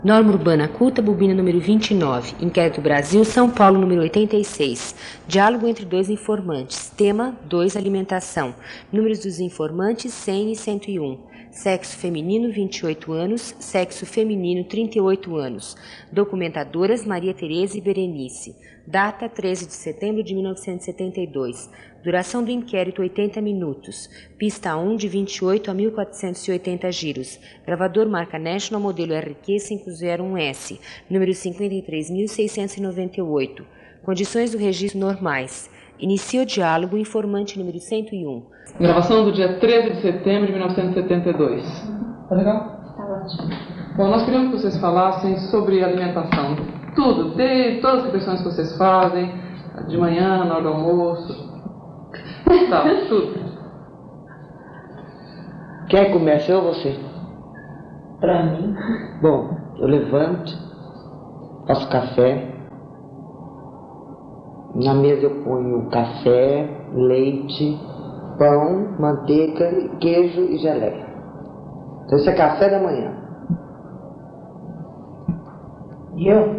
Norma Urbana Culta, bobina número 29. Inquérito Brasil, São Paulo, número 86. Diálogo entre dois informantes. Tema 2, alimentação. Números dos informantes 100 e 101. Sexo feminino, 28 anos. Sexo feminino, 38 anos. Documentadoras Maria Tereza e Berenice. Data 13 de setembro de 1972. Duração do inquérito 80 minutos. Pista 1 de 28 a 1480 giros. Gravador marca National modelo RQ501S, número 53.698. Condições do registro normais. Inicia o diálogo informante número 101. Gravação do dia 13 de setembro de 1972. Tá legal? Tá ótimo. Bom, nós queríamos que vocês falassem sobre alimentação. Tudo, de todas as refeições que vocês fazem, de manhã, na hora do almoço. Tá, tudo. Quer começar ou você? Pra mim. Bom, eu levanto, faço café. Na mesa eu ponho café, leite, pão, manteiga, queijo e geleia. Então isso é café da manhã. E eu?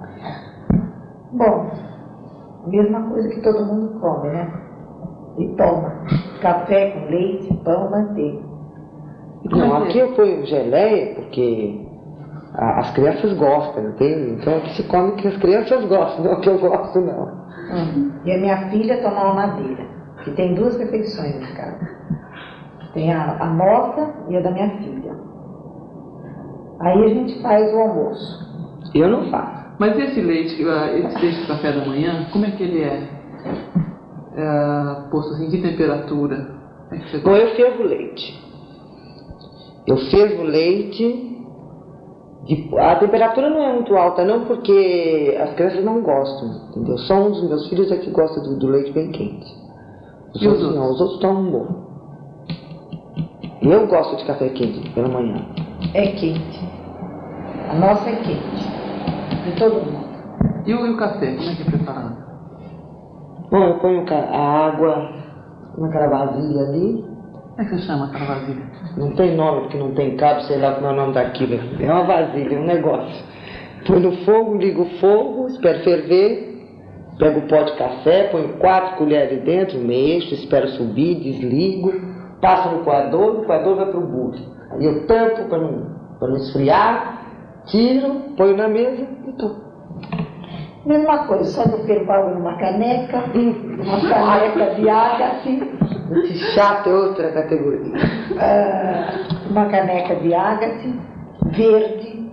Bom, mesma coisa que todo mundo come, né? E toma. Café com leite, pão, manteiga. Não, aqui eu ponho geleia porque as crianças gostam, entende? Então aqui se come o que as crianças gostam, não o que eu gosto, não. E a minha filha toma uma madeira, que tem duas refeições em casa. Tem a nossa e a da minha filha. Aí a gente faz o almoço. Eu não faço. Mas esse leite do café da manhã, como é que ele é? Posto assim, que temperatura? É que você Bom, eu fervo leite. Eu fervo leite. A temperatura não é muito alta não, porque as crianças não gostam, entendeu? Só um dos meus filhos é que gosta do leite bem quente. Os outros não, os outros tomam bom. E eu gosto de café quente pela manhã. É quente. A nossa é quente. De todo mundo. E o café, como é que é preparado? Bom, eu ponho a água naquela vasilha ali. Como é que você chama aquela vasilha? Não tem nome, porque não tem cabo, sei lá como é o nome daquilo. É uma vasilha, um negócio. Põe no fogo, ligo o fogo, espero ferver, pego o pó de café, ponho 4 colheres dentro, mexo, espero subir, desligo, passo no coador, o coador vai pro bule. Aí eu tampo para não esfriar, tiro, ponho na mesa e tomo. Mesma coisa, só que eu fervo água numa caneca de água assim. Esse chato é outra categoria. Uma caneca de ágate, verde.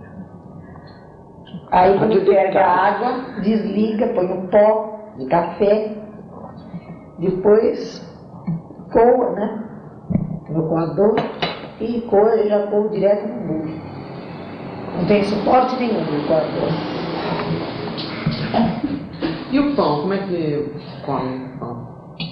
Aí quando ferve a água, desliga, põe um pó de café. Depois coa, né? No coador. E coa, eu já coo direto no bule. Não tem suporte nenhum no coador. E o pão, como é que come o pão?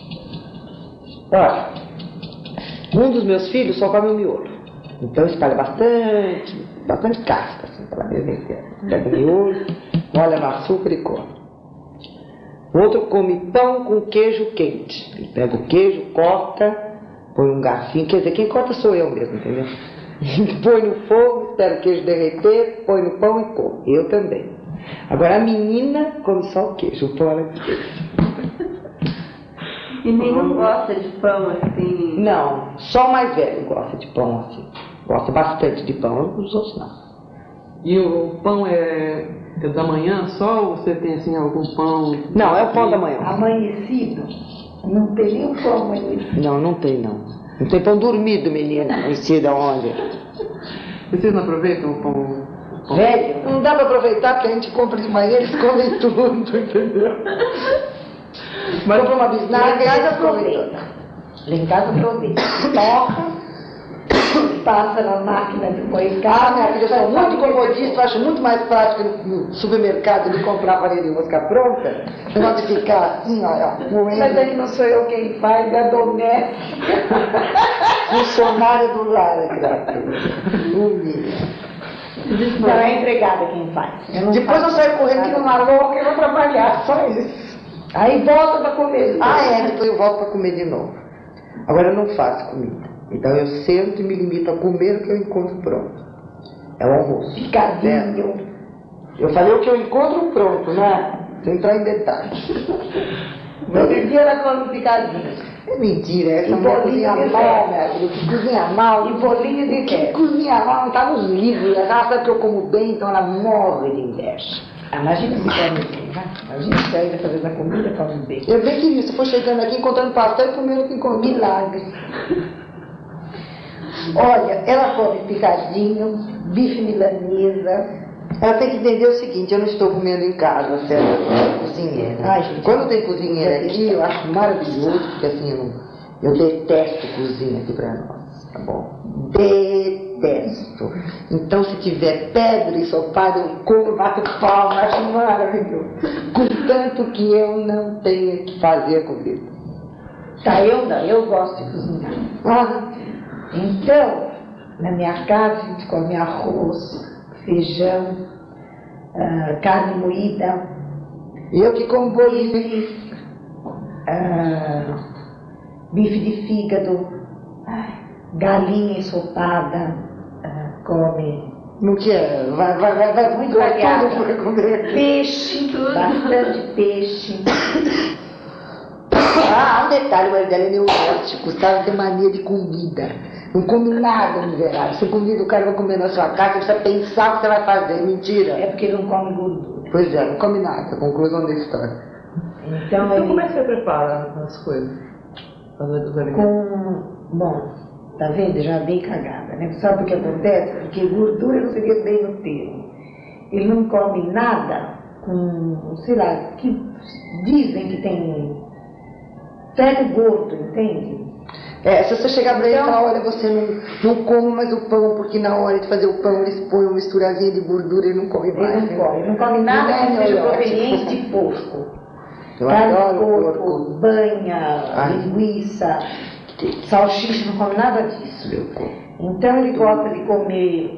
Olha, um dos meus filhos só come o miolo. Então espalha bastante casca, assim, pela mesa inteira. Pega o miolo, molha no açúcar e come. O outro come pão com queijo quente. Ele pega o queijo, corta, põe um garfinho, quer dizer, quem corta sou eu mesmo, entendeu? Põe no fogo, espera o queijo derreter, põe no pão e come. Eu também. Agora a menina come só o queijo, o pão ela deixa. E nenhum gosta de pão assim? Não, só o mais velho gosta de pão assim. Gosta bastante de pão, os outros não. E o pão é da manhã só ou você tem assim algum pão? Não, é o pão da manhã. Amanhecido? Não tem nem o pão amanhecido. Não tem não. Não tem pão dormido, menina. Amanhecido aonde? Vocês não aproveitam o pão? Velho, não dá pra aproveitar porque a gente compra de manhã, eles comem tudo, entendeu? Mas compra uma bisnaga Lá em casa e aproveita. Lá em casa aproveita. Toca, passa na máquina de moer carne. Minha filha, eu sou muito comodista, eu acho muito mais prático no supermercado de comprar farinha de mosca pronta, não pode ficar assim, ó, moendo. Mas é que não sou eu quem faz, é a doméstica. Funcionária do lar, é criatura. Não é a empregada quem faz. Depois eu saio correndo que nem uma louca e vou trabalhar, só isso. Aí volta para comer. Depois eu volto para comer de novo. Agora eu não faço comida. Então eu sento e me limito a comer o que eu encontro pronto. É o almoço. Picadinho. Eu falei o que eu encontro pronto, né? Sem entrar em detalhes. Todo dia ela come picadinho. É mentira, essa E mulher bolinho cozinha de mal, festa. minha filha. Que cozinha mal. E bolinho de Que queijo. cozinha mal, tá nos livros. Ela sabe que eu como bem, então ela morre de inveja. Imagina se come bem, vai. Imagina se ainda fazendo a comida, come bem. Eu bem queria, se for chegando aqui encontrando pastel e comendo o que encontrei. Milagre. Olha, ela come picadinho, bife milanesa. Ela tem que entender o seguinte, eu não estou comendo em casa, certo? Eu sou cozinheira. Ai, gente. Quando tem cozinheira aqui, eu acho maravilhoso, porque assim, eu detesto cozinha aqui pra nós, tá bom? Detesto. Então, se tiver pedra ensopada, eu como, bato palma, acho maravilhoso. Contanto que eu não tenho que fazer a comida. Tá, eu não, eu gosto de cozinhar. Ah, Então, na minha casa a gente come arroz, feijão, carne moída, eu que como bolinho. bife de fígado, galinha ensopada, come Não quer? Vai muito tudo variado. pra comer. Peixe, bastante peixe. Ah, um detalhe, o marido dela é neurótico, sabe? Tem mania de comida. Não come nada, miserável. Você convida o cara pra comer na sua casa, você precisa pensar o que você vai fazer. Mentira. É porque ele não come gordura. Pois é, não come nada. Conclusão da história. Então Então, como é ele que você prepara as coisas? Os alimentos? bom, tá vendo? Já dei cagada, né? Sabe o que acontece? Porque gordura não seria bem no termo. Ele não come nada com, sei lá, que dizem que tem ferro gordo, entende? É, se você chegar pra ele e Então- falar, olha, você não come mais o pão, porque na hora de fazer o pão eles põem uma misturazinha de gordura e não come mais. Ele não come nada Não é que seja neurótico. proveniente de porco. Eu Carne de adoro porco, porco. banha, Ai. linguiça, salsicha, não come nada disso. Eu como. Então ele gosta de comer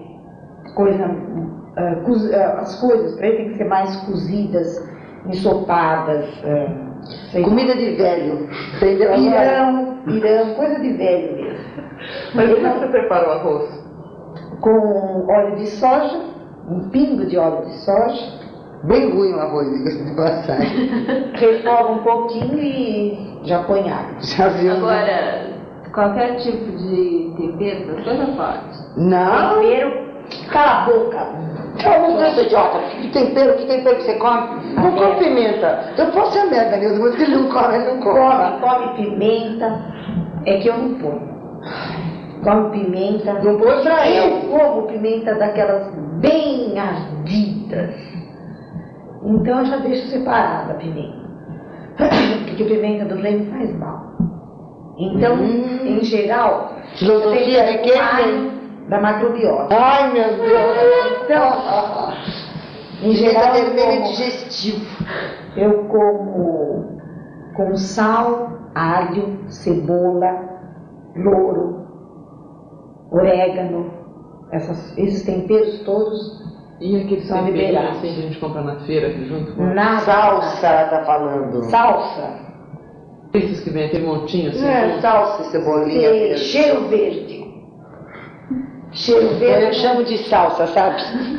as coisas, para ele tem que ser mais cozidas, ensopadas, sei lá. Comida de velho. Entendeu? Pirão, coisa de velho mesmo. Mas como é que você prepara o arroz? Com óleo de soja, um pingo de óleo de soja, Bem ruim o arroz, diga-se de passagem. refoga um pouquinho e já põe água. Já viu? Agora, qualquer tipo de tempero, essas coisas pode. Não. Tempero, cala a boca. Não é idiota. Que tempero que você come? Não come pimenta. Eu posso ser a merda, Nilson, mas ele não come, ele não come. Come pimenta, é que eu não ponho. Come pimenta. Não põe pra Eu ele. como pimenta daquelas bem ardidas. Então eu já deixo separada a pimenta. Porque a pimenta do reino faz mal. Então, em geral, Filosofia de quem? da macrobiota. Ai, meu Deus. Então, em geral, Vermelho é digestivo. eu como com sal, alho, cebola, louro, orégano, esses temperos todos E aqueles São temperos liberados. assim que a gente compra na feira, que junto com na Salsa, ela tá falando. salsa, esses que vem aquele montinho assim. É, salsa e cebolinha. e cheiro verde. Cheiro Eu verde, chamo de salsa, sabe?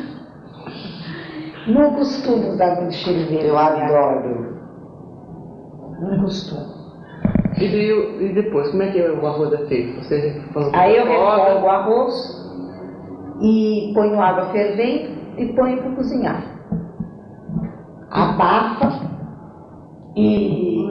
não costumo usar muito cheiro verde. Eu adoro. Não costumo. E depois, como é que o arroz é feito? Você falou que Aí eu refoga. refogo o arroz e ponho água fervendo e ponho para cozinhar. Abafa e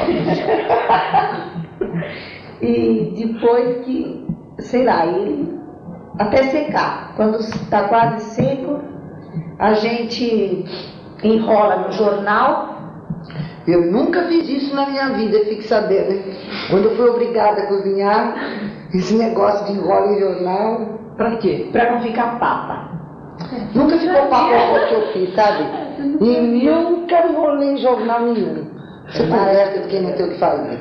depois que, sei lá, ele até secar. Quando está quase seco, a gente enrola no jornal. Eu nunca fiz isso na minha vida, fique sabendo. Hein? Quando eu fui obrigada a cozinhar, esse negócio de enrola em jornal, Pra quê? Para não ficar papa. nunca ficou papo o que eu fiz, sabe? E nunca enrolei em jornal nenhum. Você conversa de quem não tem o que fazer.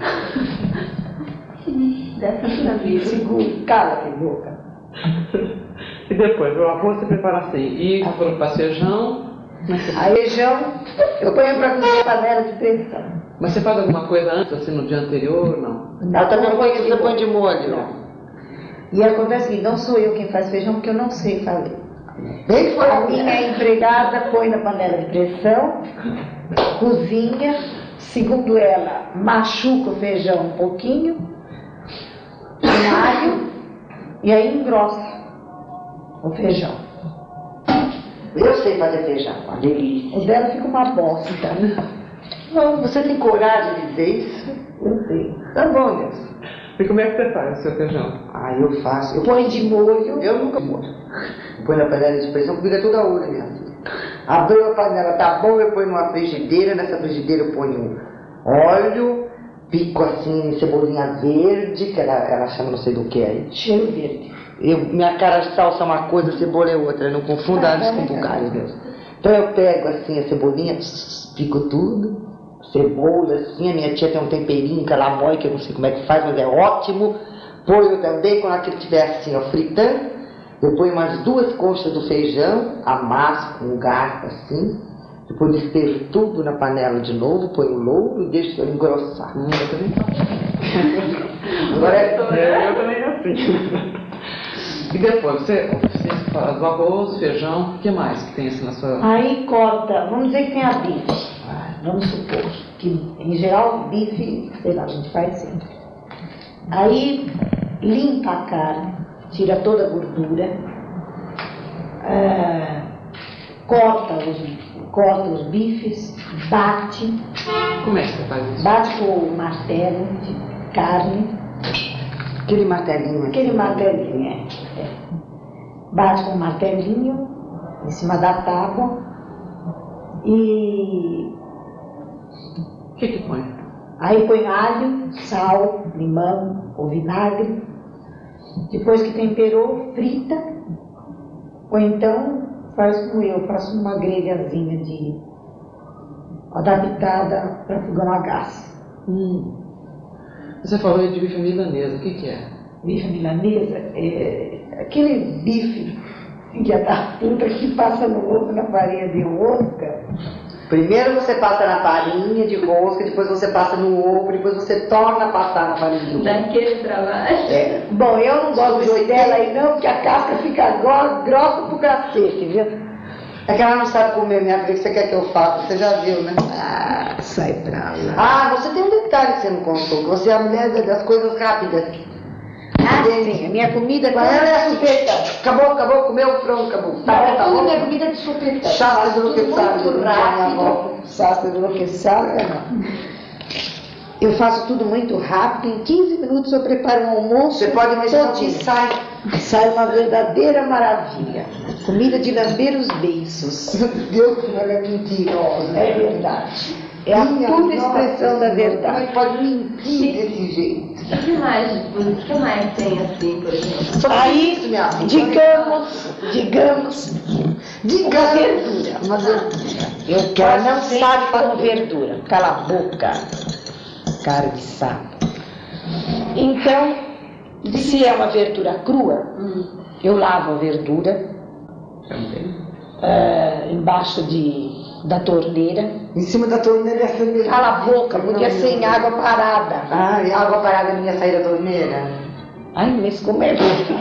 Dessa vida. Segura, cala a boca. E depois, o arroz você prepara assim. E para feijão, Aí feijão, eu ponho para cozinhar panela de pressão. mas você faz alguma coisa antes, assim, no dia anterior, não? Ela também Não põe ponho você põe de molho. Não. E acontece que não sou eu quem faz feijão, porque eu não sei fazer. Bem que foi A minha empregada põe na panela de pressão, cozinha, segundo ela, machuca o feijão um pouquinho, com alho, e aí engrossa o feijão. Eu sei fazer feijão, uma delícia. O dela fica uma bosta. Não, você tem coragem de dizer isso? Eu tenho. Tá bom, Deus. E como é que você faz o seu feijão? Ah, eu faço. Põe de molho. Eu nunca molho. Põe na panela de pressão, fica toda a hora, minha filha. Abriu a panela, tá bom, eu ponho numa frigideira, nessa frigideira eu ponho óleo, pico assim, cebolinha verde, que ela chama não sei do que aí. Cheiro verde. Minha cara de salsa é uma coisa, cebola é outra, eu não confundo aves com bugalhos, Deus. Então eu pego assim a cebolinha, pico tudo, cebola assim, a minha tia tem um temperinho que ela moe, que eu não sei como é que faz, mas é ótimo. Ponho também, quando aquilo estiver assim, ó, fritando, eu ponho umas 2 conchas do feijão, amasso com um garfo assim, depois despejo tudo na panela de novo, ponho o louro e deixo ele engrossar. Eu também faço. Agora Eu também assim. E depois, você faz o arroz, feijão, o que mais que tem assim na sua... Aí corta, vamos dizer que tem a bife. Vamos supor que, em geral, bife, sei lá, a gente faz sempre. Aí limpa a carne, tira toda a gordura, corta os bifes, bate, Como é que você faz isso? bate com o martelo de carne, aquele martelinho aquele assim. martelinho, bate com o martelinho em cima da tábua e O que põe? aí põe alho, sal, limão ou vinagre. Depois que temperou, frita. Ou então faz como eu, faço uma grelhazinha adaptada para fogão a gás. Você falou de bife milanesa, o que é? Bife milanesa é aquele bife filha da puta que passa no ovo na farinha de rosca. Primeiro você passa na farinha de rosca, depois você passa no ovo, depois você torna a passar na farinha de rosca. Daquele trabalho. Bom, eu não gosto do joio dela aí não, porque a casca fica grossa pro cacete, viu? É que ela não sabe comer, minha filha, o que você quer que eu faça? Você já viu, né? Ah, sai pra lá. Ah, você tem um detalhe que você não contou, que você é a mulher das coisas rápidas. Sim, a minha comida Ela é a supeta. Acabou, comeu o frango, acabou. Tá bom, minha comida de supetão. Chasta do que sabe, Muito rápido. Chasta do que sabe, não. Eu faço tudo muito rápido, em 15 minutos eu preparo um almoço. Você pode mexer todinho. e Sai uma verdadeira maravilha. Comida de lamber os beiços. Deus, como ela é mentirosa. É verdade. É a pura expressão da verdade. Como pode mentir desse jeito? O que mais tem assim, por exemplo? Só Aí, isso, minha filha. digamos, Uma verdura. eu quero não sabe com verdura. Cala a boca, cara de sapo. Então, se é uma verdura crua, eu lavo a verdura embaixo da torneira. Em cima da torneira é assim mesmo. Cala a boca, porque é sem água parada. Ah, e a água parada não ia sair da torneira? Ai, mas como é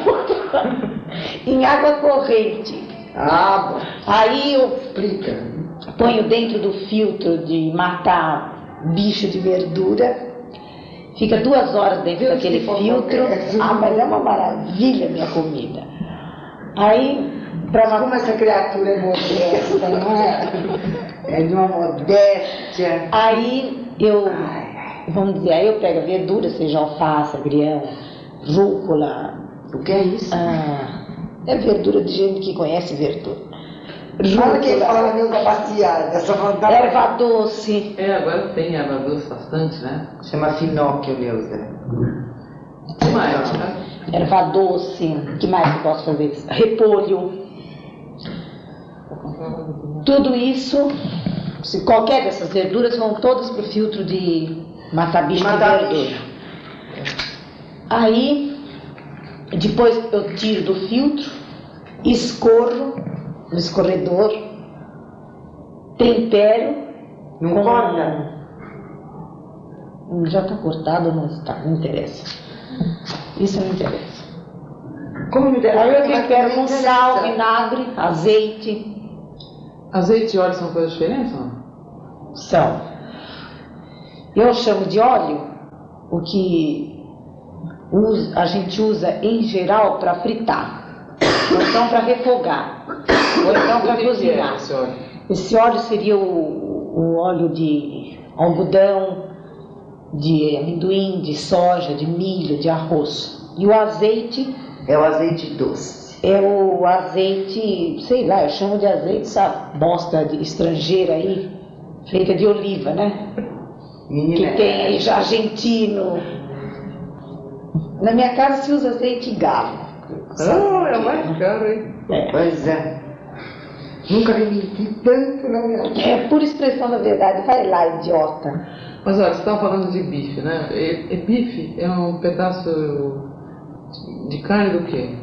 em água corrente. Ah, bom. Aí eu Explica. ponho dentro do filtro de matar bicho de verdura. Fica 2 horas dentro daquele filtro. Ah, mas é uma maravilha minha comida. Aí, Como essa criatura é modesta, não é? É de uma modéstia. aí vamos dizer, aí eu pego a verdura, seja alface, agrião, rúcula. O que é isso? É verdura de gente que conhece verdura. Fala quem fala na minha passeada, essa vontade. Erva doce. Agora tem erva doce bastante, né? Chama Finóquio, Neuza. O que mais? Né? Erva doce. O que mais eu posso fazer? Repolho. Tudo isso, se qualquer dessas verduras vão todas pro filtro de matar bicho de verdura. Aí, depois eu tiro do filtro, escorro no escorredor, tempero. Não corta? Já está cortado ou não está? Não interessa. Isso não interessa. Como me deram? Aí eu tempero com sal, vinagre, azeite. Azeite e óleo são coisas diferentes, não? São. Eu chamo de óleo o que a gente usa em geral para fritar, ou então para refogar, ou então para cozinhar. Esse óleo? Esse óleo seria o óleo de algodão, de amendoim, de soja, de milho, de arroz. E o azeite É o azeite doce. é o azeite, sei lá, eu chamo de azeite, essa bosta de estrangeira aí, feita de oliva, né? Menina, Que tem aí já argentino. Na minha casa se usa azeite galo. é mais caro, hein? É. Pois é. Nunca me menti tanto na minha vida. É por expressão da verdade, vai lá, idiota. Mas olha, você estava falando de bife, né? E bife é um pedaço de carne do quê?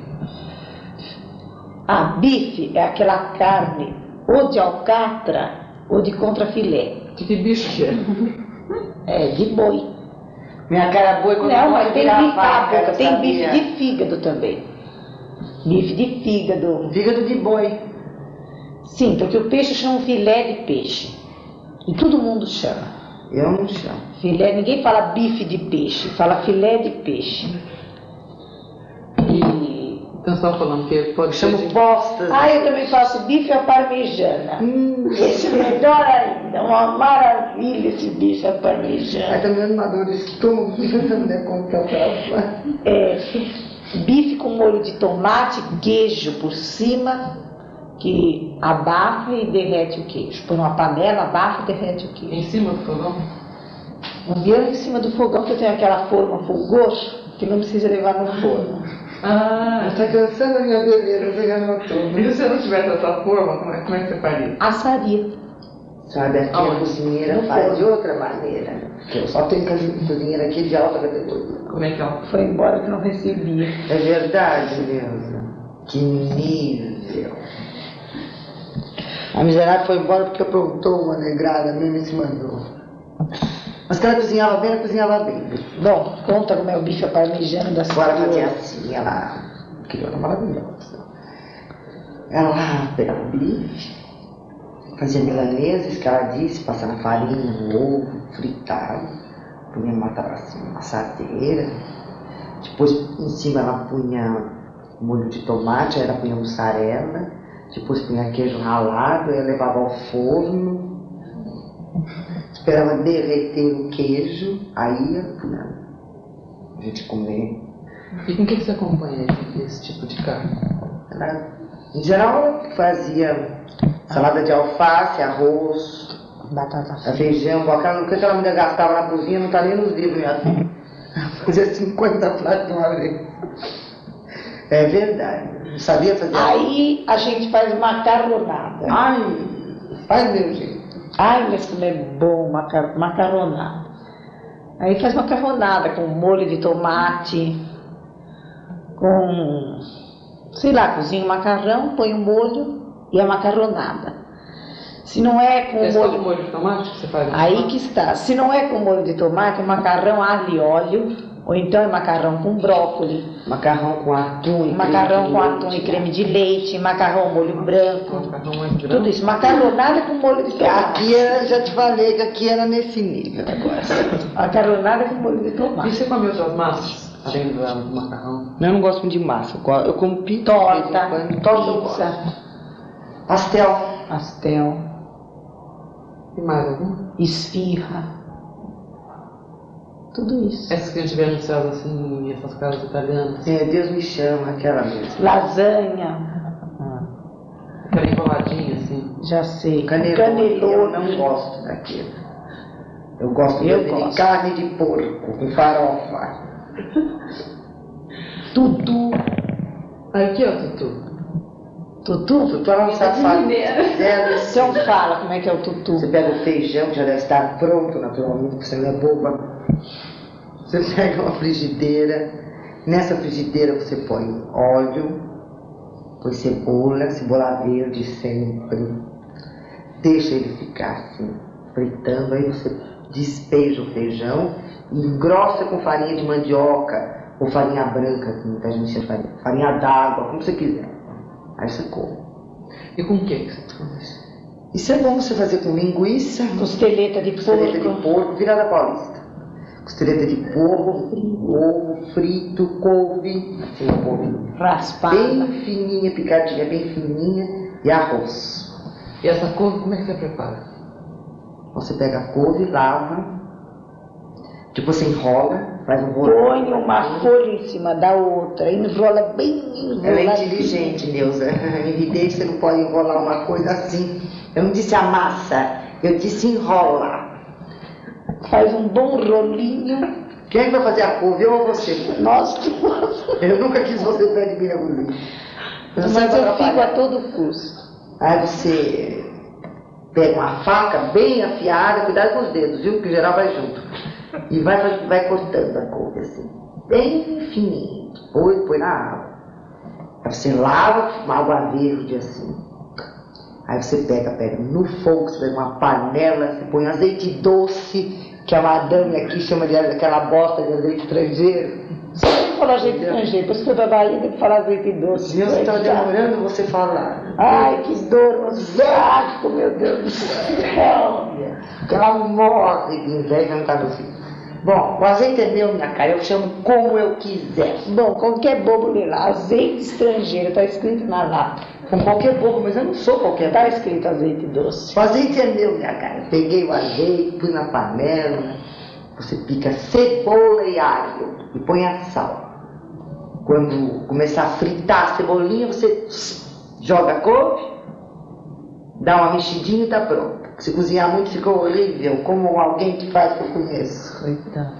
Ah, bife é aquela carne ou de alcatra ou de contrafilé. De que bicho que é? É, de boi. Minha cara boa quando Não, mas tem virar bife, vaca, tem bife sabia? de fígado também. Bife de fígado. Fígado de boi. Sim, porque o peixe chama filé de peixe. E todo mundo chama. Eu não chamo. Filé, ninguém fala bife de peixe, fala filé de peixe. E... Então você estava falando que pode ser Chamo de... postas. eu também faço bife à parmejana. Esse é melhor ainda, uma maravilha esse bife à Aí parmejana. tá me dando uma dor de estômago, não der conta pra É, bife com molho de tomate, queijo por cima, que abafa e derrete o queijo. Põe numa panela, abafa e derrete o queijo. Em cima do fogão? O meu em cima do fogão, que eu tenho aquela forma fulgor, que não precisa levar no forno. Ah, Tá cansando a minha bebeira, você já notou. e se você não tivesse essa forma, como é que você faria? Assaria. Sabe, aqui a Aonde? cozinheira No faz forno. de outra maneira. Porque eu só tenho cozinheira aqui de alta categoria. Como é que é? Foi embora que não recebia. É verdade, Neuza. Que nível. A miserável foi embora porque aprontou uma negrada mesmo e se mandou. Mas que ela cozinhava bem, ela cozinhava bem. Bom, conta como é o bife à parmegiana da Agora fazia senhora. assim, ela criou maravilhosa. Ela pegava o bife, fazia milanesa, isso que ela disse, passava farinha, ovo, fritava, punha uma assadeira, depois em cima ela punha molho de tomate, aí ela punha mussarela, depois punha queijo ralado, aí ela levava ao forno, esperava derreter o queijo, aí ia a gente comer. E com o que você acompanha esse tipo de carne? Ela, em geral, ela fazia salada de alface, arroz, Batata feijão, o que aquela mulher gastava na cozinha não tá nem nos livros, minha filha. Ela fazia 50 pratos de uma vez. É verdade, não sabia fazer. Aí a gente faz macarronada. Ai, faz meu jeito. Ai, mas como é bom macarronada. Aí faz macarronada com molho de tomate, com, sei lá, cozinha o macarrão, põe o molho e a macarronada. Se não é com É só molho... o molho de tomate que você faz? Aí que está. Se não é com molho de tomate, é macarrão alho e óleo, ou então é macarrão com brócolis, Macarrão com atum e macarrão creme com de atum e leite. creme de leite, macarrão molho branco, Macarrão mais branco? tudo isso. Macarronada com molho de tomate. Aqui já te falei que aqui era nesse nível agora. Macarronada com molho de E tomate. você come outras massas, além do macarrão? Eu não gosto muito de massa, eu como pizza. Torta, torta eu gosto. pizza, Pastel. pastel, E mais algum? esfirra. Tudo isso. Essas que a gente vê anunciadas assim, essas casas italianas, É, Deus me chama, aquela mesmo. Lasanha, aquela enroladinha assim. já sei. Canelone, eu não gosto daquilo. Eu gosto Eu de gosto. carne de porco com farofa. Tutu. Aí o que é o tutu? Tutu? Tu não sabe fazer. Você não fala como é que é o tutu. Você pega o feijão, que já deve estar pronto naturalmente, porque você não é boba. Você pega uma frigideira. Nessa frigideira você põe óleo, põe cebola verde sempre. Deixa ele ficar assim, fritando. Aí você despeja o feijão, engrossa com farinha de mandioca ou farinha branca, que muita gente chama farinha, farinha d'água, como você quiser. Aí você come. E com o que você come isso? Isso é bom você fazer com linguiça, Costeleta de porco. virada paulista. Costeleta de porco, ovo frito, couve, assim, couve Raspada. bem fininha, picadinha, bem fininha, e arroz. E essa couve, como é que você prepara? Você pega a couve, lava, depois você enrola, faz um rolo. Põe uma folha em cima da outra, enrola bem Ela é enroladinho. inteligente, Neuza. Evidente, você não pode enrolar uma coisa assim. Eu não disse amassa, eu disse enrola. Faz um bom rolinho. Quem é que vai fazer a couve, eu ou você? Nós duas. Eu nunca quis você perto de mim na cozinha. Mas eu fico a todo custo. Aí você pega uma faca bem afiada, cuidado com os dedos, viu? Porque em geral vai junto. E vai cortando a couve assim, bem fininho. Depois põe na água. Aí você lava com água verde assim. Aí você pega no fogo, você pega uma panela, você põe azeite doce, que a madame aqui chama de aquela bosta de azeite estrangeiro. Só tem que falar azeite estrangeiro, por isso que eu tô da Bahia, tem que falar azeite doce. Deus está demorando você falar. Ai, que dor no saco, meu Deus do céu. Ela morre de inveja no cabeça. Bom, o azeite é meu, minha cara, eu chamo como eu quiser. Bom, qualquer bobo lê lá, azeite estrangeiro, tá escrito na lata. Com qualquer bobo, mas eu não sou qualquer Tá bobo. escrito azeite doce. O azeite é meu, minha cara. Peguei o azeite, pus na panela, você pica cebola e alho e põe a sal. Quando começar a fritar a cebolinha, você joga a couve, dá uma mexidinha e tá pronto. Se cozinhar muito fica horrível, como alguém que faz que eu conheço. Coitado.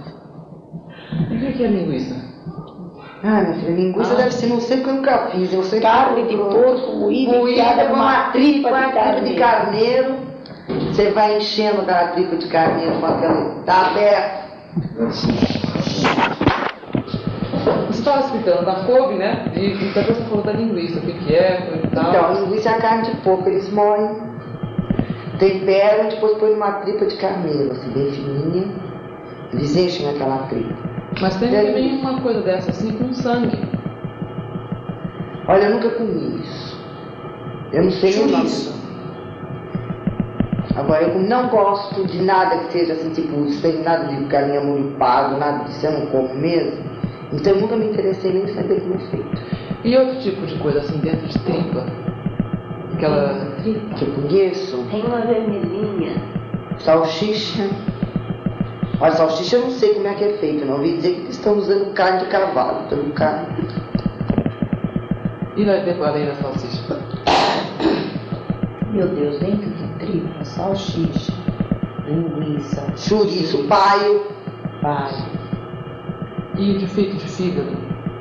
E o que é linguiça? Ah, minha filha, linguiça deve ser, não sei porque eu nunca fiz. Eu sei Carne de porco moída enfiada com numa tripa de carneiro. Você vai enchendo aquela tripa de carneiro com aquela. Tá aberto. Você estava explicando da couve, né? E depois você falou da linguiça, o que é e tal. Então, a linguiça é a carne de porco, eles moem, temperam e depois põem numa tripa de carneiro, assim, bem fininha. Eles enchem aquela tripa. Mas tem também uma coisa dessa, assim, com sangue. Olha, eu nunca comi isso. Eu não sei o nome. Agora, eu não gosto de nada que seja assim, tipo, sem nada de galinha molho pardo, nada disso, eu não como mesmo. Então, eu nunca me interessei nem em saber como é feito. E outro tipo de coisa, assim, dentro de tripa? Aquela... Que eu conheço, Tem uma vermelhinha. salsicha. Olha, salsicha eu não sei como é que é feito, não. Ouvi dizer que eles estão usando carne de cavalo, então carne. E depois, além da salsicha? Meu Deus, dentro de tripa, salsicha, linguiça, Chouriço, paio. paio. E de feito de fígado?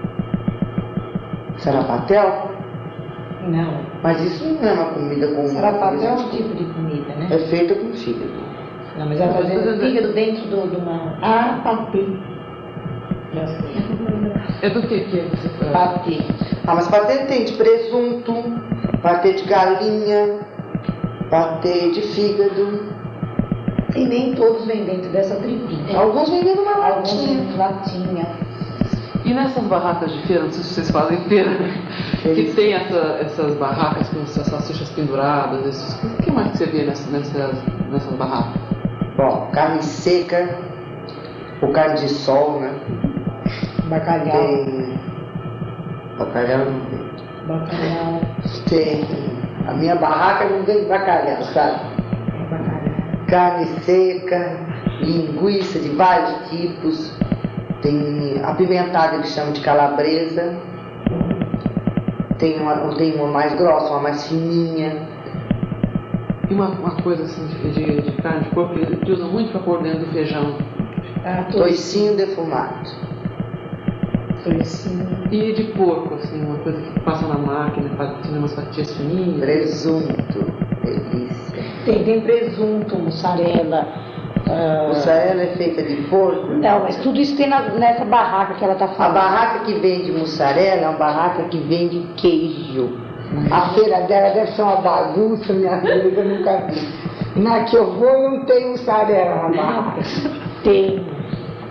Sarapatel? Não, Mas isso não é uma comida comum. sarapatel é um tipo de comida, né? É feita com fígado. Não, mas ela fazendo fígado dentro de uma... Ah, patê. Já sei. É do que você faz? Patê. Ah, mas patê tem de presunto, patê de galinha, patê de fígado. E nem todos vêm dentro dessa tripinha. Alguns vendem numa Alguns latinha. vêm latinha. E nessas barracas de feira, não sei se vocês fazem feira, que tem essas barracas com essas salsichas penduradas, o que mais que você vê nessas barracas? Bom, carne seca, ou carne de sol, né? Bacalhau. Tem. Bacalhau não vem. Bacalhau. Tem. A minha barraca não vem bacalhau, sabe? É bacalhau. Carne seca, linguiça de vários tipos. Tem apimentada que chama de calabresa. Tem uma mais grossa, uma mais fininha. E uma coisa assim de carne de porco que usam muito para pôr dentro do feijão. Ah, Toicinho defumado. toicinho. E de porco, assim, uma coisa que passa na máquina, fazendo umas fatias fininhas. Presunto, delícia. Tem presunto, mussarela. Mussarela é feita de porco. Não, mas tudo isso tem nessa barraca que ela tá A falando. barraca que vende mussarela é uma barraca que vende queijo. A feira dela deve ser uma bagunça, minha filha, que eu nunca vi. Na que eu vou não tem mussarela na barraca. Tem.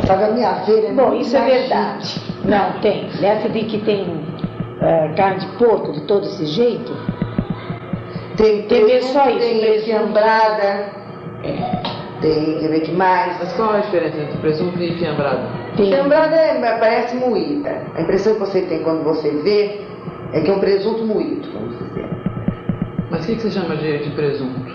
Sabe, a minha feira é Bom, muito isso é mais verdade. chique. Não, tem. Nessa de que tem carne de porco de todo esse jeito, Tem ver só isso, tem presunto. fiambrada, tem, quer ver que mais? Mas qual é a diferença entre presunto e fiambrada? tem Fiambrada parece moída. A impressão que você tem quando você vê é que é um presunto moído, vamos dizer. Mas o que você chama de presunto?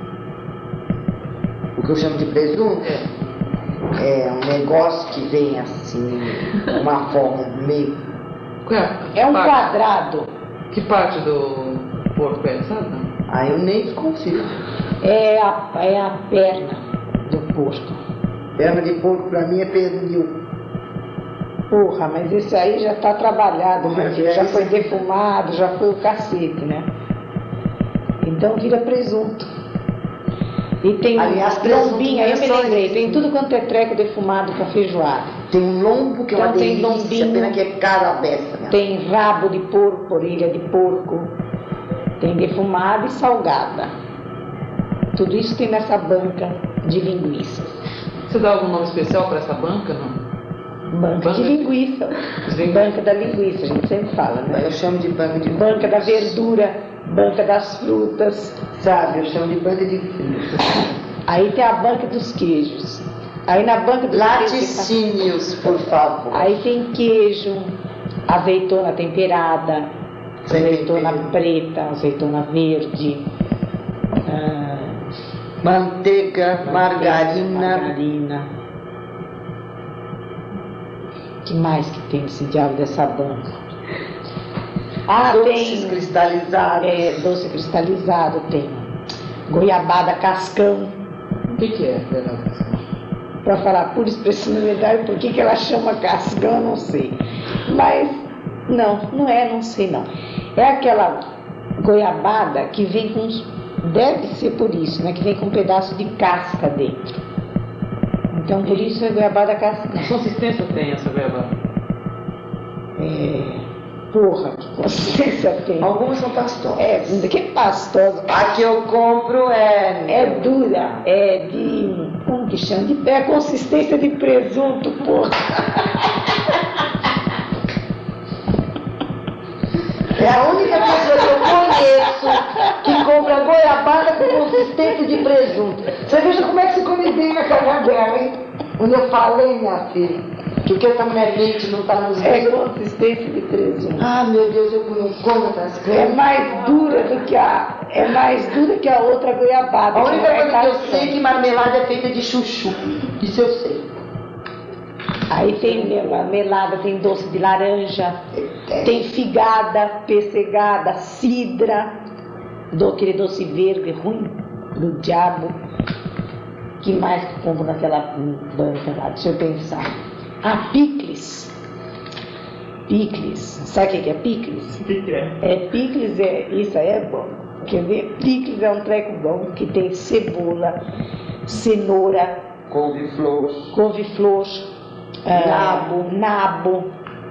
O que eu chamo de presunto é um negócio que vem assim, uma forma meio... Qual é um parte? quadrado. Que parte do porco é, sabe? Não? Ah, eu nem desconfio. É a perna do porco. Perna de porco pra mim é pernil. Porra, mas esse aí já tá trabalhado, meu Mas filho. é Já isso foi aí. defumado, já foi o cacete, né? Então vira presunto. E tem Aliás, presunto lombinho, aí eu me não é só lembrei, isso. tem tudo quanto é treco defumado com a feijoada. Tem um lombo que é uma Então tem delícia, lombinho. pena que é caro a beça. Né? Tem rabo de porco, orelha de porco, tem defumada e salgada. Tudo isso tem nessa banca de linguiças. Você dá algum nome especial para essa banca, não? Banca de linguiça. Banca da linguiça, a gente sempre fala, né? Eu chamo de banca de Banca da verdura, banca das frutas. Sabe, eu chamo de banca de frutas. Aí tem a banca dos queijos. Aí na banca dos queijos. Laticínios, por favor. Aí tem queijo, azeitona temperada, Sem azeitona tempero. preta, azeitona verde, Manteiga, margarina. margarina. Que mais que tem esse diabo dessa banca? Ah, Doces tem cristalizados. doce cristalizado, tem goiabada cascão. O que é, Fernanda? Para falar por expressão da verdade, por que ela chama cascão, eu não sei. Mas, não sei não. É aquela goiabada que vem com, deve ser por isso, né? Que vem com um pedaço de casca dentro. Então, por isso é goiabada cascão. Que consistência tem essa goiabada? Porra, que consistência tem. Algumas são pastosas. Que pastosa. A que eu compro É dura, é de, como que chama? É consistência de presunto, porra. É a única pessoa que eu conheço que compra goiabada com consistência de presunto. Você veja como é que se come bem na casa dela, hein? Quando eu falei, minha filha, que o que essa mulher mente não tá nos É livros. consistência de presunto. Ah, meu Deus, eu não como essas É coisas. mais dura do que a outra goiabada. A que única não é coisa que eu cascão. sei é que marmelada é feita de chuchu. Isso eu sei. Aí tem melada, tem doce de laranja, tem figada, pessegada, cidra, aquele doce verde ruim do diabo. Que mais que compro naquela banca lá? Deixa eu pensar. Ah, picles. Picles. Sabe o que é picles? O que é? Picles isso aí é bom. Quer ver? Picles é um treco bom que tem cebola, cenoura, couve-flor, nabo.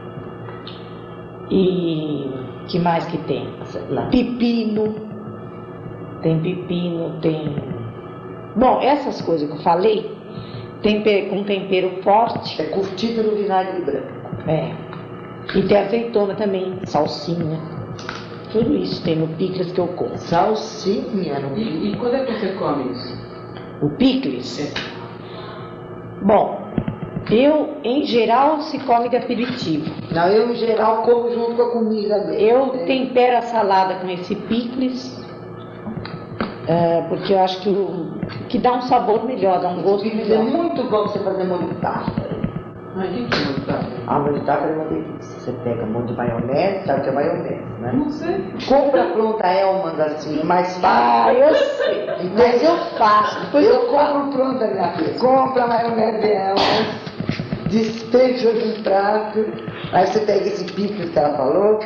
E que mais que tem? Pepino. Tem pepino, tem... Bom, essas coisas que eu falei, com tempero forte. É curtida no vinagre branco. E tem azeitona também, salsinha. Tudo isso tem no picles que eu como. Salsinha no E quando é que você come isso? O picles? Bom, em geral, se come de aperitivo. Não, eu em geral como junto com a comida dele. Eu tempero a salada com esse picles, porque eu acho que dá um sabor melhor, dá um gosto É melhor. muito bom você fazer molho tártaro. Ah, o que é molho tártaro? Ah, molho tártaro é uma delícia. Você pega molho de maionese, sabe o que é maionese, né? Não sei. Compra pronta Hellmann's assim, mais fácil. Eu sei, mas eu faço. Depois Eu compro pronta, minha filha. Compra a maionese Hellmann's, despeja no prato, aí você pega esse picles que ela falou,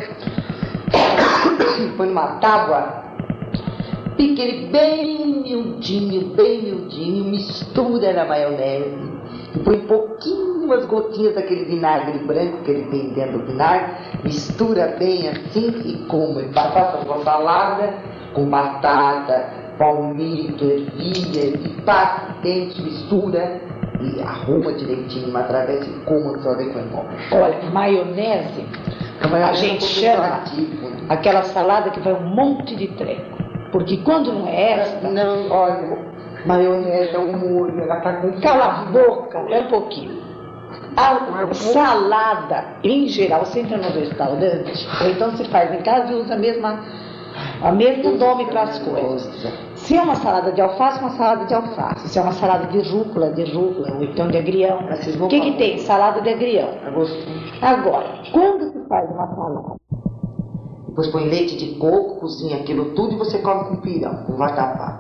põe numa tábua, pica ele bem miudinho, mistura na maionese e põe umas gotinhas daquele vinagre branco que ele tem dentro do vinagre, mistura bem assim e come. Faça uma salada com batata, palmito, ervilha, e passa dentro, mistura e arruma direitinho, uma travessa e coma só ver como é. Olha, maionese, a gente chama aquela salada que vai um monte de treco. Porque quando não é essa... Não, olha, maionese é um molho, ela tá com... Cala a boca, é um pouquinho. A salada, em geral, você entra no restaurante, ou então se faz em casa e usa o mesmo nome para as coisas. Se é uma salada de alface, uma salada de alface. Se é uma salada de rúcula, ou então de agrião. O que tem? Salada de agrião. Agora, quando se faz uma salada? Depois põe leite de coco, cozinha aquilo tudo e você come com pirão, com vatapá.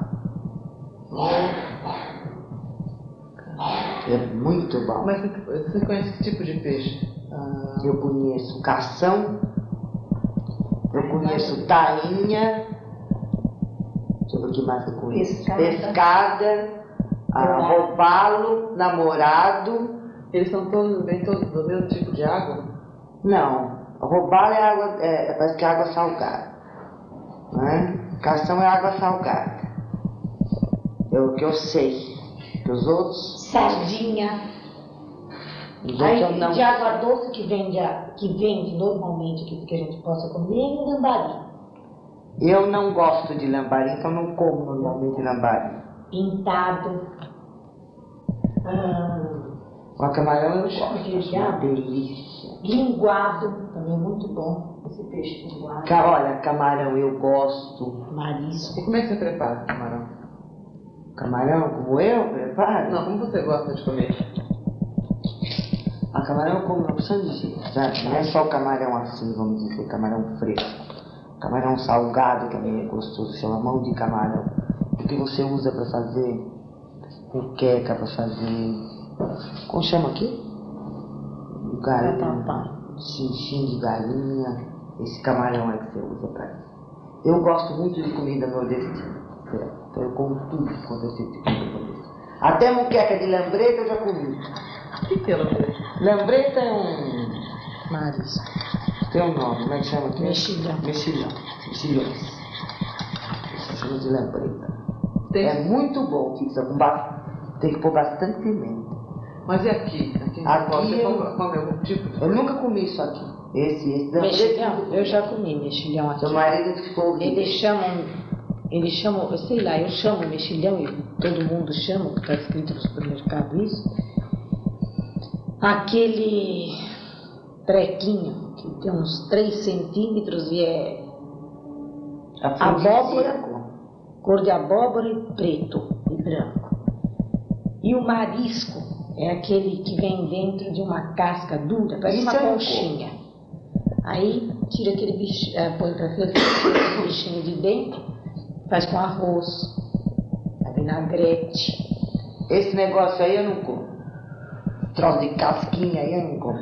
É muito bom. Mas você conhece que tipo de peixe? Eu conheço cação, eu conheço tainha, deixa eu ver o que mais eu conheço. Pescada, robalo, namorado. Eles vêm todos do mesmo tipo de água? Não, robalo é água, parece que é água salgada. Né? Cação é água salgada. É o que eu sei. Os outros? Sardinha. Os Aí, outros eu não. de água doce que vende normalmente, que a gente possa comer, é lambari. Eu não gosto de lambari, então não como normalmente lambari. Pintado. O camarão eu gosto, de é uma água. delícia. Linguado, também é muito bom, esse peixe linguado. Olha, camarão eu gosto. Marisco. E como é que você prepara camarão? Camarão como eu preparo? Não, como você gosta de comer? A camarão eu como uma opção de jeito, sabe? Não é só o camarão assim, vamos dizer, camarão fresco. Camarão salgado também é gostoso, chama mão de camarão. O que você usa para fazer muqueca, para fazer... Como chama aqui? Galinha. Chinchim de galinha. Esse camarão aí que você usa para isso. Eu gosto muito de comida nordestina. Então eu como tudo quando eu sinto comida nordestina. Até muqueca de lambreta eu já comi. O que é lambreta? Lambreta é um... Marisco. Tem um nome, como é que chama aqui? Mexilhão. Mexilhões. Isso chama de lambreta. Tem. É muito bom, fica com tem que pôr bastante pimenta. Mas e aqui? Aqui você come algum tipo de... Eu nunca comi isso aqui. Esse Mexilhão? Eu já comi mexilhão aqui. Seu marido ficou... Eles chamam, eu sei lá, eu chamo mexilhão e todo mundo chama, porque está escrito no supermercado isso. Aquele trequinho que tem uns 3 centímetros e é abóbora, cor de abóbora e preto e branco. E o marisco é aquele que vem dentro de uma casca dura, parece uma conchinha. Aí tira aquele bichinho, põe para frente, tira aquele bichinho de dentro, faz com arroz, a vinagrete. Esse negócio aí eu não como. Troço de casquinha aí eu não como.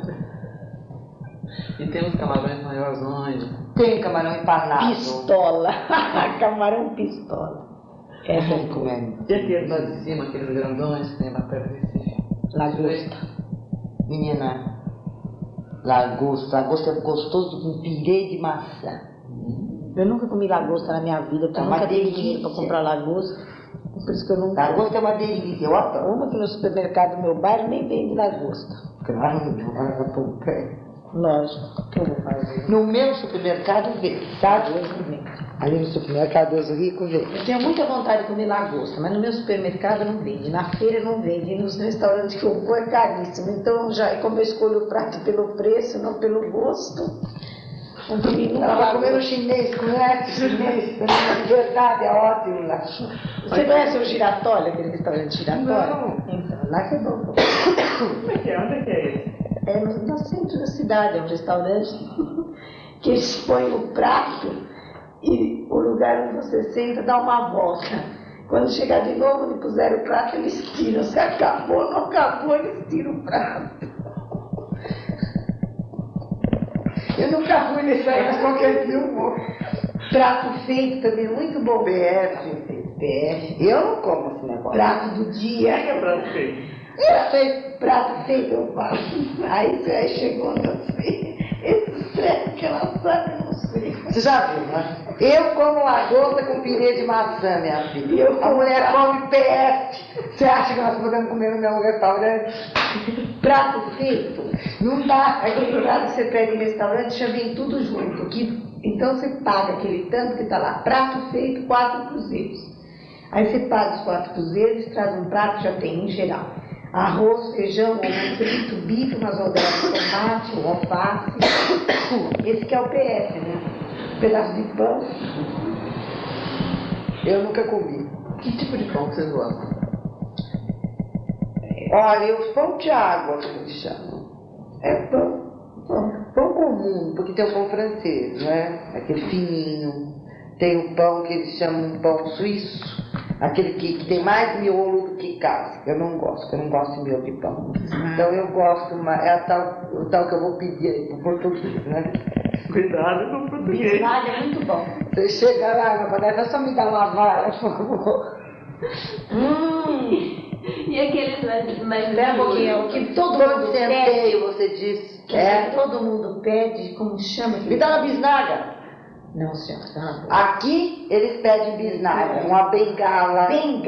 E tem uns camarões maiorzões. Tem camarão empanado. Pistola. Camarão pistola. Essa é comendo. E aqueles lá de cima, aqueles grandões que tem lá perto do Recife? lagosta. Menina, lagosta é gostoso com pirê de maçã. Eu nunca comi lagosta na minha vida, porque eu nunca tive dinheiro para comprar lagosta. Por isso que eu nunca... Lagosta é uma delícia, eu adoro. Uma que no supermercado do meu bairro nem vende lagosta. Claro, não vai pôr o pé. Lógico, o que eu vou fazer? No meu supermercado vende, sabe? Vende. Ali no supermercado dos ricos vende. Eu tenho muita vontade de comer lagosta, mas no meu supermercado não vende, na feira não vende, e nos restaurantes que eu vou é caríssimo. Então, como eu escolho o prato pelo preço, não pelo gosto, não comi nunca. Ela vai comer no chinês, conhece chinês? De verdade, é ótimo lá. Você conhece o Giratório, aquele restaurante Giratório? Não. Então, lá que é bom. Como é que é? Onde é que é esse? É no centro da cidade, é um restaurante que eles põem o prato e o lugar onde você senta dá uma volta. Quando chegar de novo, onde puseram o prato, eles tiram. Se acabou, não acabou, eles tiram o prato. Eu nunca fui nesse aí, mas qualquer dia eu vou. Prato feito também, muito bom. PF. Eu não como esse negócio. Prato do dia. Que é prato feito? Prato feito, eu falo. Aí chegou, não sei. Esses que ela sabe, eu não sei. Você já viu, né? Eu como lagosta com pirê de maçã, minha filha. A mulher come PF. Você acha que nós podemos comer no meu restaurante? Prato feito, Não dá. aquele prato que você pega em restaurante já vem tudo junto. Então você paga aquele tanto que está lá, prato feito, 4 cruzeiros. Aí você paga os 4 cruzeiros, traz um prato que já tem, em geral, arroz, feijão, ovo frito, bife, umas rodelas de tomate, um alface. Esse que é o PF, né? Um pedaço de pão. Eu nunca comi. Que tipo de pão que vocês gostam? Olha, os pão de água, que eles chamam. É pão comum, porque tem o pão francês, né? Aquele fininho. Tem o pão que eles chamam de pão suíço. Aquele que tem mais miolo do que casca. Eu não gosto de miolo de pão. Então eu gosto mais, o tal que eu vou pedir aí pro português, né? Cuidado com o português. Bisnaga é muito bom. Você chega lá, meu padre, só me dá uma vara, por favor. E aqueles mais Espera um pouquinho, o que todo Todo mundo pede, centeio, você diz. todo mundo pede, como chama? Me dá uma bisnaga. Não, senhora, não. Aqui eles pedem bisnaga, uma bengala.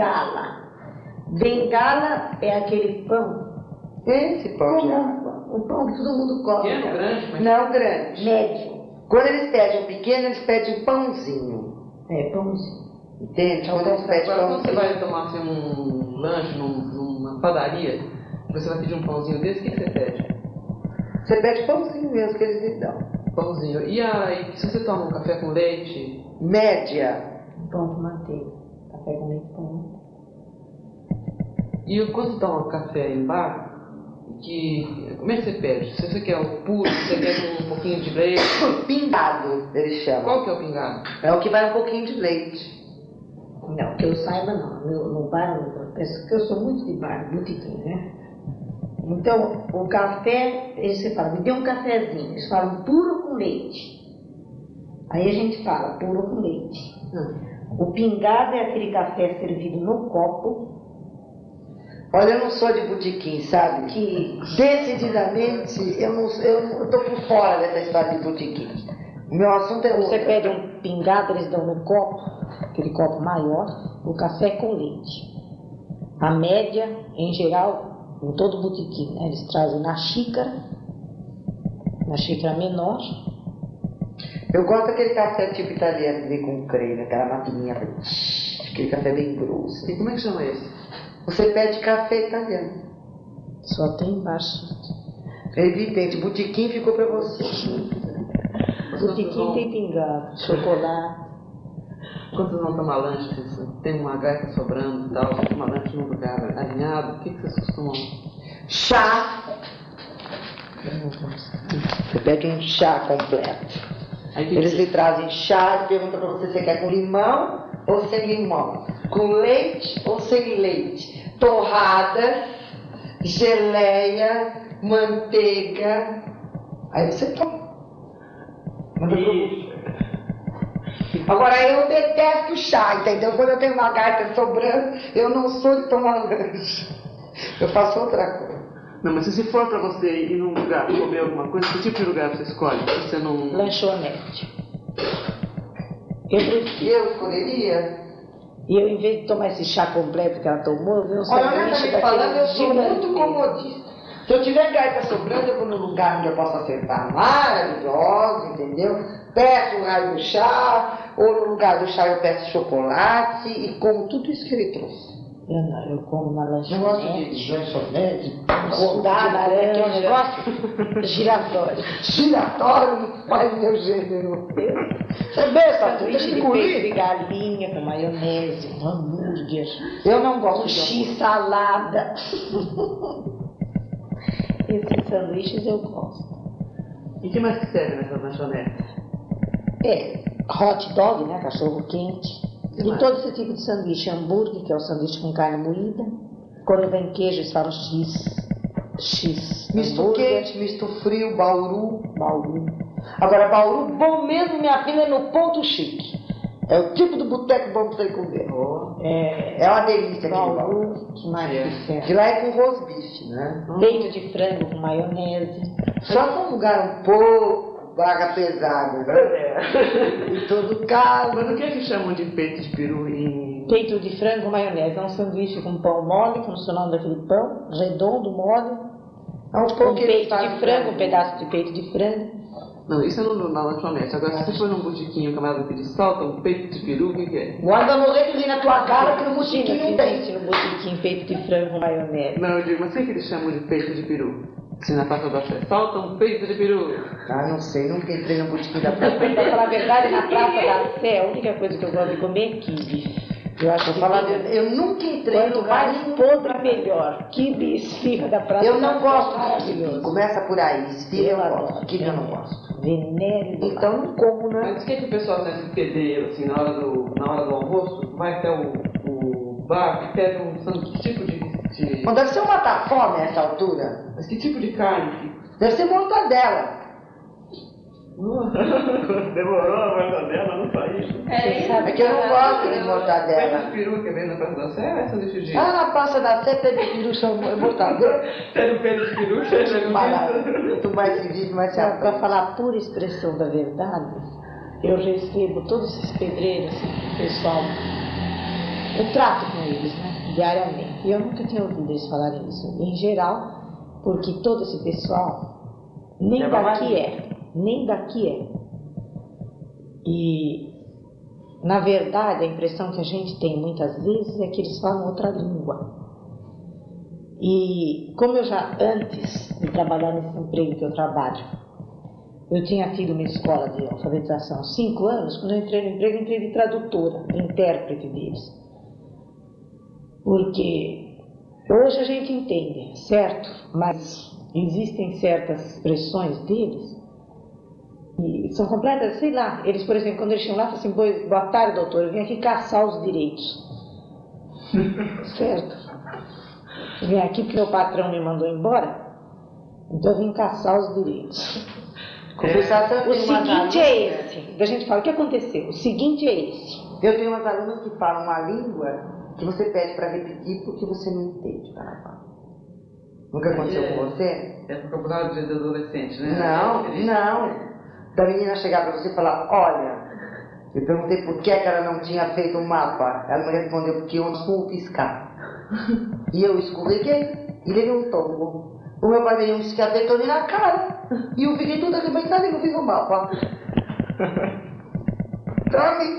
Bengala é aquele pão Esse pão de água. comum, o pão que todo mundo come. Pequeno, grande, mas... Não grande. Médio. Quando eles pedem um pequeno, eles pedem pãozinho. É, pãozinho. Entende? Quando eles pedem Agora, quando você pãozinho. vai tomar assim, um lanche numa padaria, você vai pedir um pãozinho desse, o que você pede? Você pede pãozinho mesmo que eles lhe dão. Pãozinho. E aí, se você toma um café com leite, Média. Pão com manteiga. Café com leite pão. e quando você toma café em bar, como é que você pede? Se você quer o puro, se você quer com um pouquinho de leite, Pingado, eles chamam. qual que é o pingado? É o que vai um pouquinho de leite. Não, que eu saiba não. No bar, eu penso que eu sou muito de bar, botequim, né? Então, o café, você fala, me dê um cafezinho. Eles falam puro com leite. Aí a gente fala puro com leite. O pingado é aquele café servido no copo, Olha, eu não sou de botequim, sabe? que Decididamente, eu tô por fora dessa história de botequim. O meu assunto é você outro. pede um pingado, eles dão no copo, aquele copo maior, o café com leite. A média, em geral, em todo botequim, né, eles trazem na xícara menor. Eu gosto daquele café tipo italiano que vem com creme, aquela maquininha, aquele café bem grosso. E como é que chama esse? Você pede café italiano. Só tem embaixo. É evidente, botequim ficou pra você. Botequim tem pingado, chocolate. Quando vocês vão tomar lanche, vocês tem uma gaita sobrando e tal, você toma lanche num lugar alinhado, o que vocês costumam? Chá. Você pede um chá completo. Aí, Eles lhe trazem chá e perguntam pra você se quer com limão ou sem limão, com leite ou sem leite, torrada, geleia, manteiga. Aí você toma. Manda pra você. Agora eu detesto chá, entendeu? Quando eu tenho uma gaita sobrando, eu não sou de tomar lanche. Eu faço outra coisa. Não, mas se for pra você ir num lugar comer alguma coisa, que tipo de lugar você escolhe? Você não... Lanchonete. Eu prefiro. Eu escolheria. E eu, em vez de tomar esse chá completo que ela tomou, eu vi um Olha, sanduíche honestamente falando, eu sou gigante muito mesmo. comodista. Se eu tiver gaita sobrando, eu vou num lugar onde eu possa acertar maravilhosa, entendeu? Peço um raio do chá, ou no lugar do chá eu peço chocolate e como tudo isso que ele trouxe. Eu não, eu como na Não gosto lanchonete. de lanchonete, Rodada, que é um laranja, negócio giratório. giratório, não faz meu gênero. Você besta, tem Sanduíche que de peito de engolir. galinha com maionese, um hambúrguer, Eu não gosto um de X salada. Esses sanduíches eu gosto. E o que mais que serve nessas lanchonetes? Hot dog, né? Cachorro quente. E Demais. todo esse tipo de sanduíche. Hambúrguer, que é o sanduíche com carne moída. Quando vem queijo, eles falam X. misto hambúrguer, quente, misto frio, bauru. Bauru. Agora, bauru bom mesmo, minha filha, é no ponto chique. É o tipo do boteco bom pra você comer. É uma delícia aquele bauru. Bauru, que mais que serve? De lá é com rosbife, né? Peito de frango com maionese. Só num lugar um pouco barra pesada, né? E todo caso. Mas o que é que chamam de peito de peru em... Peito de frango, maionese. É um sanduíche com pão mole, como se o nome daquele pão, redondo, mole. É um pão Um que peito de frango, um pedaço de peito de frango. Não, isso é na lanchonete. Agora, se você for num botiquinho, o camarada pedir salta, um peito de peru, o que é? Guarda morrer de rir na tua cara que no Imagina botiquinho se tem. existe no botiquim peito de frango, maionese. Não, eu digo, mas o que é que eles chamam de peito de peru? Se na Praça da Sé, salta um peito de peru. Ah, não sei, nunca entrei no botiquim da praça. Pra falar a verdade, na Praça da Sé, a única coisa que eu gosto de comer é quibe. Eu acho que Eu nunca entrei no quanto mais caminho. podre, melhor. Quibe e esfirra da Praça Eu não da Sé, gosto de maravilhoso. quibe. Começa por aí. Esfirra eu adoro. gosto. Quibe eu não gosto. Venéreo do Então não como, né? Mas o que é que o pessoal faz nesse pedreiro, assim, na hora do almoço, vai até o bar e pede que tipo de... Não deve ser um matar-fome a essa altura. Mas que tipo de carne? Deve ser mortadela. Demorou a mortadela, não saiu. É que eu não gosto de Peito de mortadela. peru que vem na Praça da Sé, é sanduíche de... Ah, na Praça da Sé, pede peru são mortadela. Pede o peito de peru, chega Maravilha. Quanto mais se vive, mais se Para aprende. falar a pura expressão da verdade, eu recebo todos esses pedreiros, esse pessoal, eu trato com eles, né, diariamente. E eu nunca tinha ouvido eles falarem isso. Em geral, porque todo esse pessoal nem daqui é. E, na verdade, a impressão que a gente tem muitas vezes é que eles falam outra língua. E como eu já, antes de trabalhar nesse emprego que eu trabalho, eu tinha tido uma escola de alfabetização há 5 anos, quando eu entrei no emprego, eu entrei de tradutora, de intérprete deles. Porque hoje a gente entende, certo? Mas existem certas expressões deles e são completas, sei lá. Eles, por exemplo, quando eles chegam lá, falam assim: boa tarde, doutor, eu vim aqui caçar os direitos. Certo? Eu vim aqui porque meu patrão me mandou embora, então eu vim caçar os direitos. Compensação, O seguinte é esse. A gente fala: o que aconteceu? O seguinte é esse. Eu tenho umas alunas que falam uma língua que você pede para repetir porque você não entende. Nunca aconteceu com você? É vocabulário de adolescente, né? Não. Da menina chegar para você e falar: olha, eu perguntei por que ela não tinha feito um mapa. Ela me respondeu: porque eu não vou piscar. E eu escorreguei e levei um tombo. O meu pai veio um escapetone na cara e eu fiquei toda arrebentada e não fiz o mapa. Pra mim.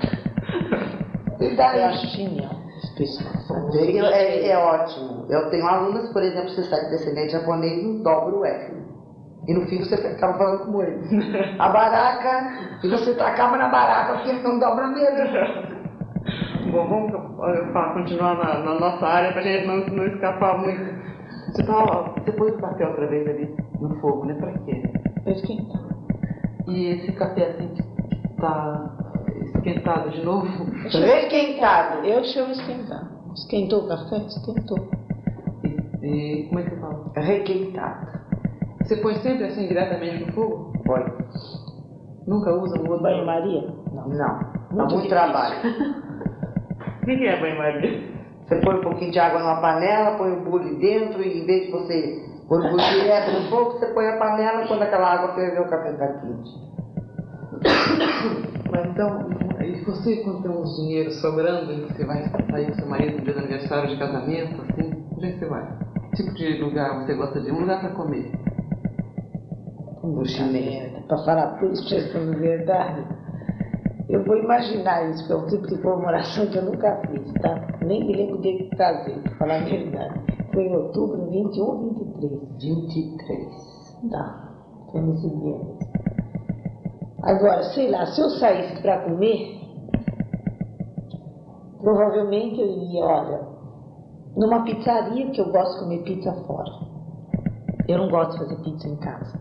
E daí? Eu acho genial esse pessoal. É ótimo. Eu tenho alunas, por exemplo, você sai de descendente japonês, não dobra o F. E no fim você acaba falando como ele. A baraca, e você acaba na baraca porque ele não dobra mesmo. Bom, vamos continuar na nossa área pra gente não escapar muito. Você pôs o café outra vez ali no fogo, né? Pra quê? Pra esquentar. E esse café assim que tá esquentado de novo? Esquentado. Eu chamo esquentar. Esquentou o café? Esquentou. E como é que você fala? Requentado. Você põe sempre assim diretamente no fogo? Põe. Nunca usa um outro? Banho-maria? Não. Não. Dá muito difícil. trabalho. O que é banho-maria? Você põe um pouquinho de água numa panela, põe o bule dentro e em vez de você pôr o bule direto no fogo, você põe a panela quando aquela água ferver, o café está quente. Mas então, e você quando tem uns dinheiros sobrando e você vai sair com seu marido no dia do aniversário de casamento, assim, onde é que você vai? Que tipo de lugar você gosta de ir? Um lugar para comer? No chinês. Para falar por expressão de verdade, eu vou imaginar isso, porque é um tipo de comemoração que eu nunca fiz, tá? Nem me lembro de que casei, para falar a verdade. Foi em outubro, 21 ou 23? 23. Tá, foi nesse dia mesmo. Agora, sei lá, se eu saísse para comer, provavelmente eu iria, olha, numa pizzaria, que eu gosto de comer pizza fora. Eu não gosto de fazer pizza em casa.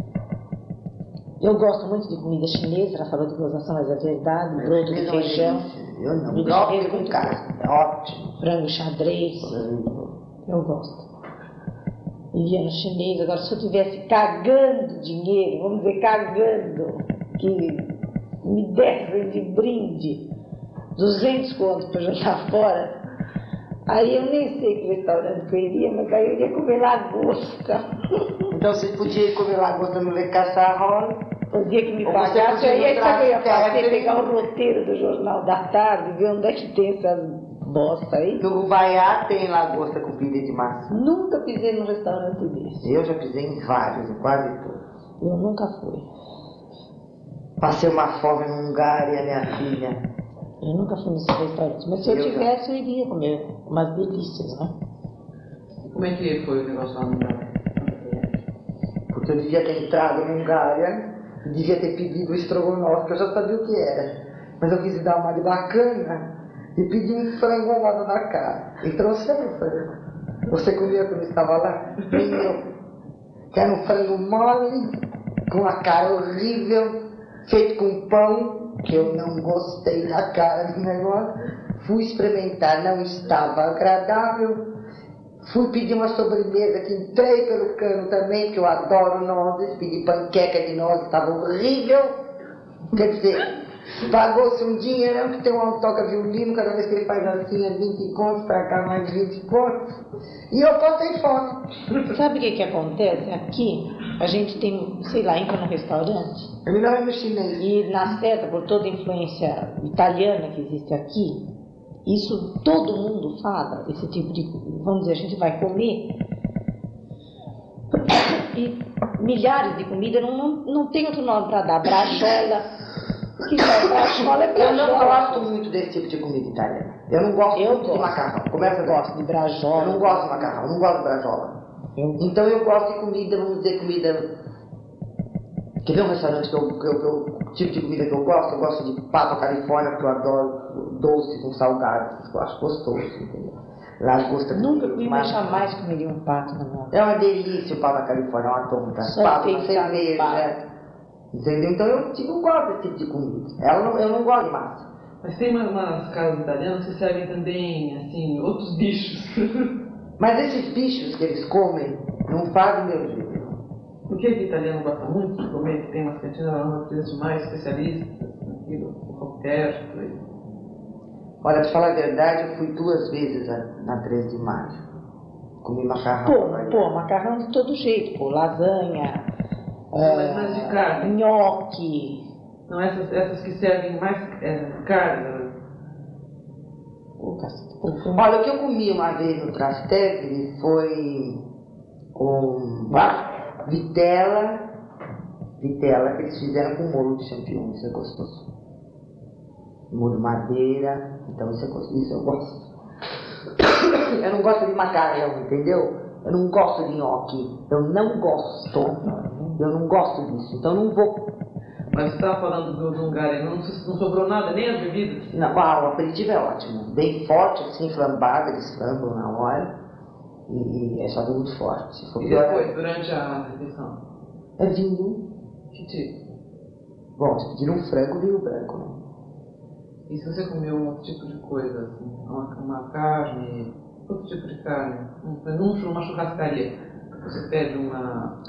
Eu gosto muito de comida chinesa, ela falou de gozação, mas é verdade, broto de feijão. Eu não. Comida Broto chinesa com muito carne. É ótimo. Frango xadrez, eu gosto. Iria no chinês. Agora, se eu tivesse cagando dinheiro, vamos dizer, cagando, que me dessem de brinde 200 contos para jantar fora, aí eu nem sei que restaurante que eu iria, mas aí eu iria comer lagosta. Então você podia ir comer lagosta no Le Caçarol O dia que me Ou você pagasse, eu ia saber, eu ia Trastevere. pegar o roteiro do Jornal da Tarde, ver onde é que tem essas bosta aí. No Ubaiá tem lagosta com pide de maçã. Nunca pisei num restaurante desse. Eu já pisei em vários, em quase todos. Eu nunca fui. Passei uma fome na Hungária, minha filha. Eu nunca fui nesses restaurantes. Mas se eu tivesse, eu iria comer umas delícias, né? Como é que foi o negócio lá no lugar? Porque eu devia ter entrado na Hungária e devia ter pedido o estrogonofe, que eu já sabia o que era. Mas eu quis dar uma de bacana e pedi um frango amado na cara. E trouxeram o frango. Você comia quando estava lá? Nem eu. Que era um frango mole, com a cara horrível, feito com pão, que eu não gostei da cara do negócio. Fui experimentar, não estava agradável. Fui pedir uma sobremesa, que entrei pelo cano também, que eu adoro nozes. Pedi panqueca de nozes, estava horrível. Quer dizer, pagou-se um dinheirão, que tem um toca violino, cada vez que ele faz assim é 20 contos, para cá mais 20 contos. E eu passei fome. Sabe o que acontece? Aqui, a gente tem, sei lá, entra num restaurante Eu me lembro no chinês. e na certa, por toda a influência italiana que existe aqui, isso todo mundo fala, esse tipo de, vamos dizer, a gente vai comer e milhares de comidas, não tem outro nome para dar, brajola, que brajola é Eu não brajola. gosto muito desse tipo de comida italiana. Eu não gosto muito de macarrão. Começa Eu bem. gosto de brajola. Eu não gosto de macarrão, eu não gosto de brajola. Então eu gosto de comida, vamos dizer, comida... Quer ver um restaurante tipo de comida que eu gosto de papa Califórnia, porque eu adoro doce com salgado, eu acho gostoso, entendeu? Lagosta com Nunca queijo, me mas- jamais comeria um pato na minha vida. É uma delícia o papa Califórnia, é uma tonta. Só Papa, uma pensar no cerveja, entendeu? Então eu não gosto desse tipo de comida. Eu não gosto de massa. Mas tem umas casas italianas que servem também, assim, outros bichos. Mas esses bichos que eles comem não fazem meu jeito. O que o italiano gosta muito de comer, que tem umas cantinas lá no preço mais especialistas, naquilo, o Roberto e... Olha, pra falar a verdade, eu fui 2 vezes na 13 de maio. Comi macarrão. Pô, macarrão de todo jeito, pô, lasanha, Mas de carne. nhoque. Não, essas que servem mais carne, né? Olha, o que eu comi uma vez no Trastevere foi vitela que eles fizeram com molho de champignon, isso é gostoso. Molho madeira, então isso eu gosto. Eu não gosto de macarrão, entendeu? Eu não gosto de nhoque, eu não gosto disso, então eu não vou. Mas você estava falando do Hungária, não sobrou nada, nem as bebidas? Não, o aperitivo é ótimo, bem forte, assim, flambado, eles flambam na hora, e é só muito forte. Se for E pior, depois, durante a refeição? é vinho. Que tipo? Bom, se pedir um frango, vinho branco, né? E se você comeu um outro tipo de coisa, assim, uma carne, outro tipo de carne, numa churrascaria, você pede uma...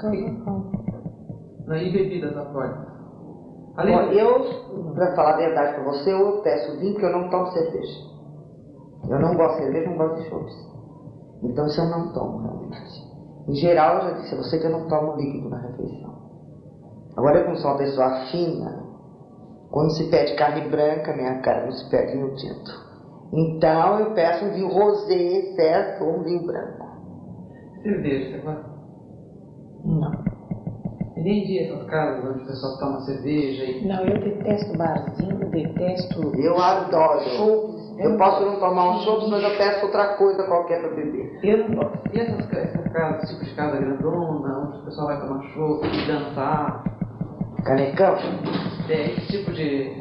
E bebidas alcoólicas? Bom, eu, pra falar a verdade pra você, eu peço vinho porque eu não tomo cerveja. Eu não gosto de cerveja, não gosto de chopes. Então isso eu não tomo, realmente. Em geral, eu já disse a você que eu não tomo líquido na refeição. Agora, eu como sou uma pessoa fina, quando se pede carne branca, minha cara não se pede vinho tinto. Então eu peço um vinho rosé, certo? Ou um vinho branco. Cerveja, você gosta? Não. E nem dia essas casas onde o pessoal toma cerveja e... Não, eu detesto barzinho, detesto... Eu adoro. Eu posso não tomar um chopp, mas eu peço outra coisa qualquer para beber. Eu não gosto. E essas casas, tipo de casa grandona, onde o pessoal vai tomar chopp e dançar? Canecão? Esse tipo de...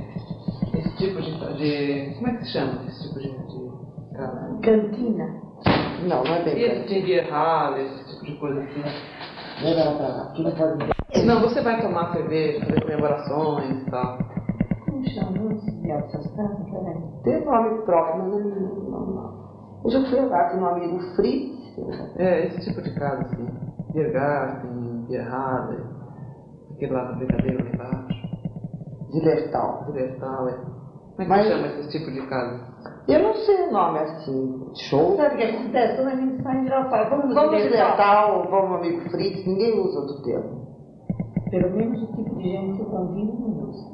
Como é que se chama esse tipo de casa? Cantina. Não, não é bem E esse cantina. de birralha, esse tipo de coisa assim? Leva ela pra lá, aqui não pode beber. Não, você vai tomar cerveja, fazer comemorações e tal. Como chama essas casas? Peraí. Tem nome próprio, mas não. Eu já fui lá com um amigo Fritz. Esse tipo de casa, assim. Biergarten, birralha, aquele lá da brincadeira lá embaixo. Zillertal. Libertal, é. Como é que Mas- chama esse tipo de casa? Eu não sei o nome assim. Show. Sabe o que acontece? Quando a gente sai em geral, fala, vamos Vamos Zillertal. Zillertal, vamos amigo Fritz, ninguém usa outro termo. Pelo menos o tipo de gente que eu convivo não usa.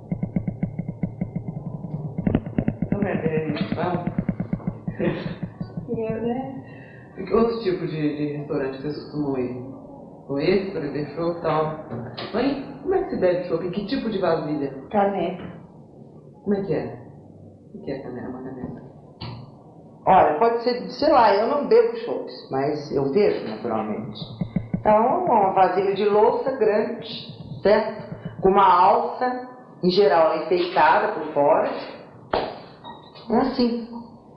Que outros tipos de restaurante vocês costumam ir? O esse, por exemplo, chopp e tal. Mãe, como é que se bebe chopp? Em que tipo de vasilha? Caneca. Como é que é? O que é caneca? Uma caneca? Olha, pode ser, sei lá, eu não bebo chopps, mas eu vejo naturalmente. Então, uma vasilha de louça grande, certo? Com uma alça, em geral enfeitada por fora. É assim.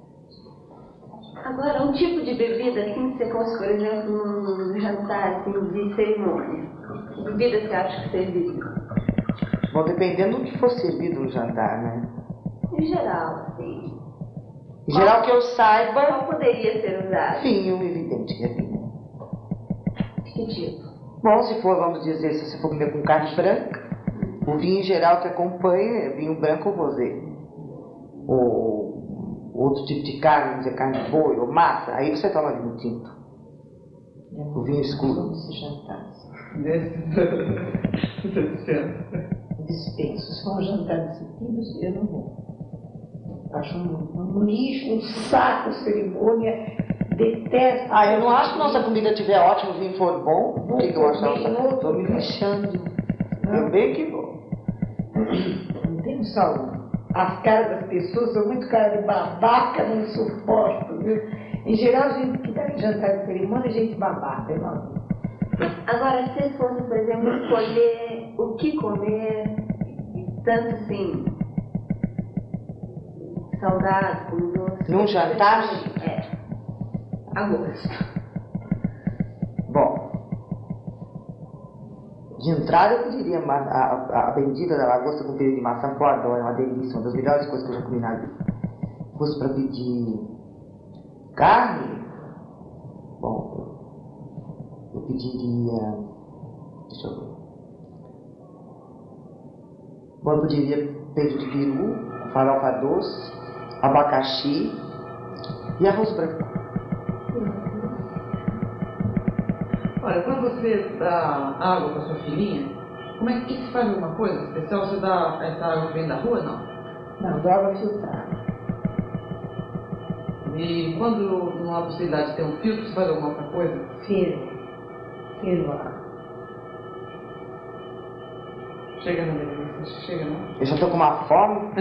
Agora, um tipo de bebida assim que você fosse, por exemplo, num jantar assim, de cerimônia. Que bebida você acha que serviria? Bom, dependendo do que for servido no jantar, né? Em geral, assim. Em geral, que eu saiba, Qual poderia ser usado? vinho, evidente que é vinho. Que tipo? Bom, se for, vamos dizer, se você for comer com carne branca, o vinho em geral que acompanha é vinho branco ou rosé. Ou outro tipo de carne, vamos dizer, carne de boi ou massa, aí você toma vinho tinto. O vinho escuro. Se jantasse. Dispenso. Se for um jantar desse tipo, eu não vou. Acho um lixo, um saco, cerimônia. Detesto. Ah, eu não acho que nossa comida estiver ótima, o vinho for bom. O que eu acho? Estou me lixando. Eu bem que vou. Não tenho saúde. As caras das pessoas são muito cara de babaca, não suporto, viu? Em geral, gente que dá em jantar de cerimônia é gente babaca, não. Agora, se vocês fossem, por exemplo, escolher o que comer, tanto assim, salgado como doce. Num jantar? É. A gosto. Bom, de entrada eu pediria a bendita da lagosta com purê de maçã, que eu adoro, é uma delícia, uma das melhores coisas que eu já comi na vida. Se fosse para pedir carne, bom, eu pediria, deixa eu ver. Bom, eu pediria peito de peru, farofa doce, abacaxi e arroz branco. Olha, quando você dá água para sua filhinha, como é que se faz alguma coisa especial? Você dá essa água que vem da rua, não? Não, dou água filtrada. E quando não há possibilidade de ter um filtro, você faz alguma outra coisa? Fervo a água. Chega na delícia, chega não? Eu já tô com uma fome.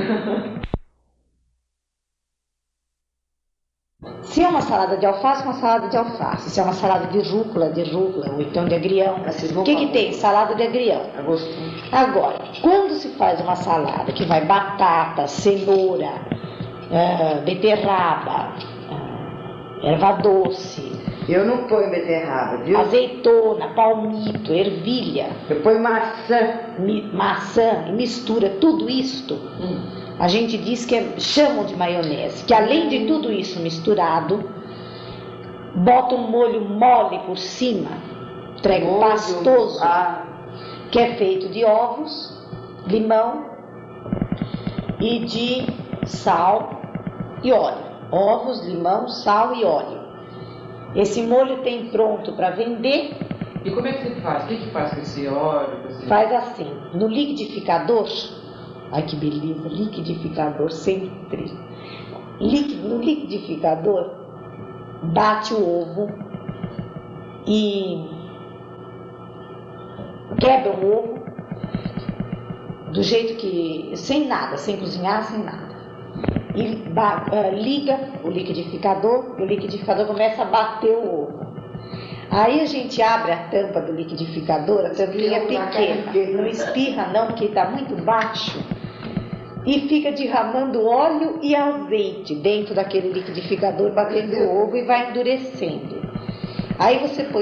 Se é uma salada de alface, uma salada de alface. Se é uma salada de rúcula, ou então de agrião. O que tem? Salada de agrião. É gostoso. Agora, quando se faz uma salada que vai batata, cenoura, beterraba, erva doce, Eu não ponho beterraba, viu? azeitona, palmito, ervilha, Eu ponho maçã. maçã e mistura tudo isto, a gente diz que chamam de maionese, que além de tudo isso misturado, bota um molho mole por cima, treco pastoso, que é feito de ovos, limão e de sal e óleo. Ovos, limão, sal e óleo. Esse molho tem pronto para vender. E como é que você faz? O que faz com esse óleo? Com esse... Faz assim, no liquidificador. Ai que beleza, liquidificador sempre. No liquidificador, bate o ovo e quebra o ovo do jeito que, sem nada, sem cozinhar, sem nada. E liga o liquidificador e o liquidificador começa a bater o ovo. Aí a gente abre a tampa do liquidificador, a tampinha pequena, não espirra não, porque está muito baixo, e fica derramando óleo e azeite dentro daquele liquidificador, batendo o ovo e vai endurecendo. Aí você põe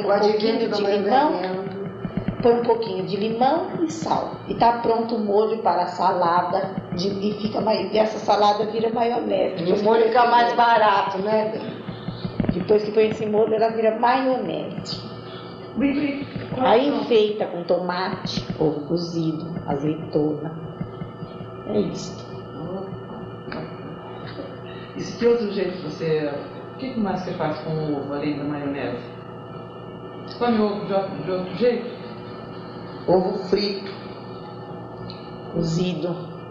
um pouquinho de limão e sal. E está pronto o molho para a salada. E essa salada vira maionese. E o molho fica mais barato, né? Depois que põe esse molho, ela vira maionese. Aí enfeita com tomate, ovo cozido, azeitona. É isso. E se de outro jeito você... O que mais você faz com o ovo além da maionese? Você come ovo de outro jeito? ovo frito, cozido.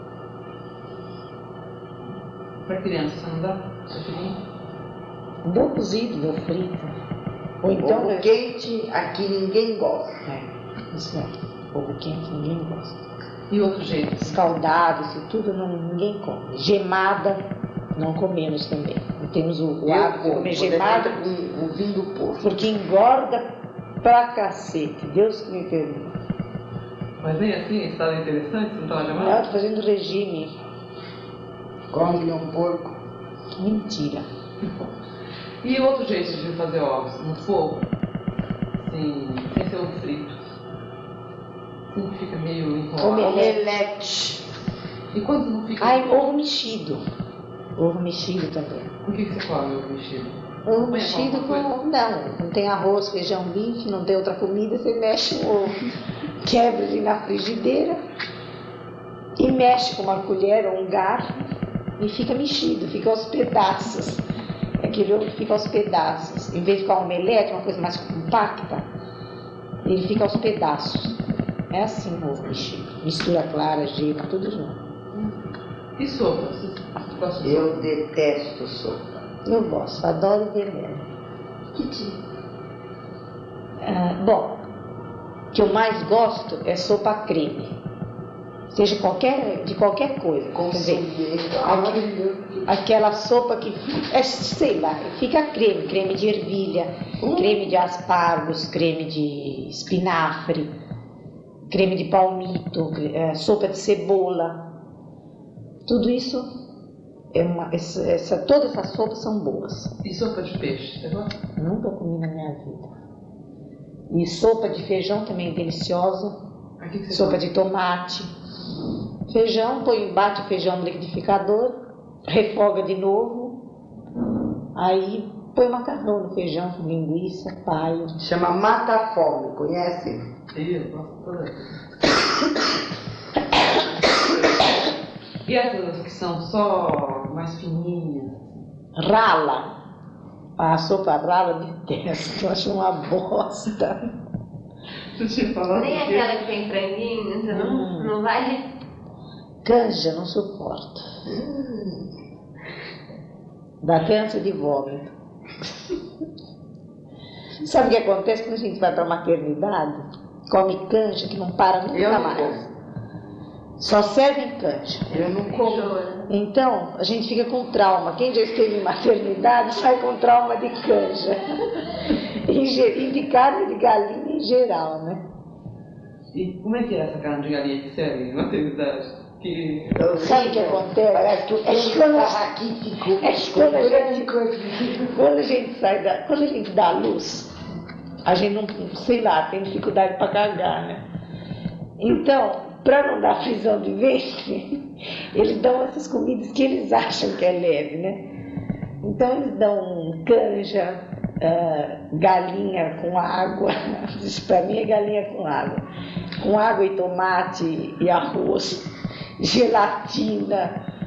Para criança, você não dá? Dou cozido, dou frito. Ou então. Ovo quente, aqui ninguém gosta. Isso é. Ovo quente ninguém gosta. E outro jeito? Escaldado, isso tudo ninguém come. Gemada, não comemos também. Não temos o hábito de comer gemada com vinho do porco. porque engorda pra cacete. Deus que me perdoe. Mas nem assim, estado interessante, você não estava Não, chamando? eu tô fazendo regime. Come um porco. Mentira. E outro jeito de fazer ovos? No fogo? Sem ser ovo frito. Assim que fica meio enrolado. Omelete. E quando não fica... Ai, ovo mexido. Ovo mexido também. Com o que você come ovo mexido? Ovo Põe mexido alguma com... coisa? Não tem arroz, feijão, bife, não tem outra comida, você mexe o ovo. Quebra ele na frigideira e mexe com uma colher ou um garfo e fica mexido, fica aos pedaços. Aquele ovo fica aos pedaços. Em vez de ficar um omelete, uma coisa mais compacta, ele fica aos pedaços. É assim o ovo mexido. Mistura clara, gema, tudo junto. E sopa? Você gosta de sopa? Eu detesto sopa. Eu gosto, adoro veneno. Que tipo? Bom, o que eu mais gosto é sopa creme. Seja de qualquer coisa. Com Quer dizer, sorvete. aquela sopa que sei lá, fica creme de ervilha, creme de aspargos, creme de espinafre, creme de palmito, sopa de cebola. Tudo isso todas essas sopas são boas. E sopa de peixe, você gosta? Nunca comi na minha vida. E sopa de feijão também é deliciosa. Ah, que você Sopa gosta? de tomate. Feijão, bate o feijão no liquidificador, refoga de novo, aí põe macarrão no feijão com linguiça, paio. Chama mata-fome, conhece? Eu gosto toda. E essas que são só mais fininhas? Rala. A sopa rala detesto, eu acho uma bosta. Você tinha falado Nem que... aquela que tem franguinho, você não vai. Canja, não suporto. Dá câncer de vômito. Sabe o que acontece quando a gente vai para a maternidade? Come canja que não para nunca Eu não mais. como. Só serve canja. Eu não como. Chora. Então, a gente fica com trauma. Quem já esteve em maternidade sai com trauma de canja. E de carne de galinha em geral, né? E como é que é essa carne de galinha que serve em maternidade? Que... Sabe o que acontece? Parece que o quando a gente dá luz, a gente não, sei lá, tem dificuldade para cagar, né? Então, para não dar prisão de ventre, eles dão essas comidas que eles acham que é leve, né? Então eles dão canja, galinha com água, isso para mim é galinha com água e tomate e arroz, gelatina,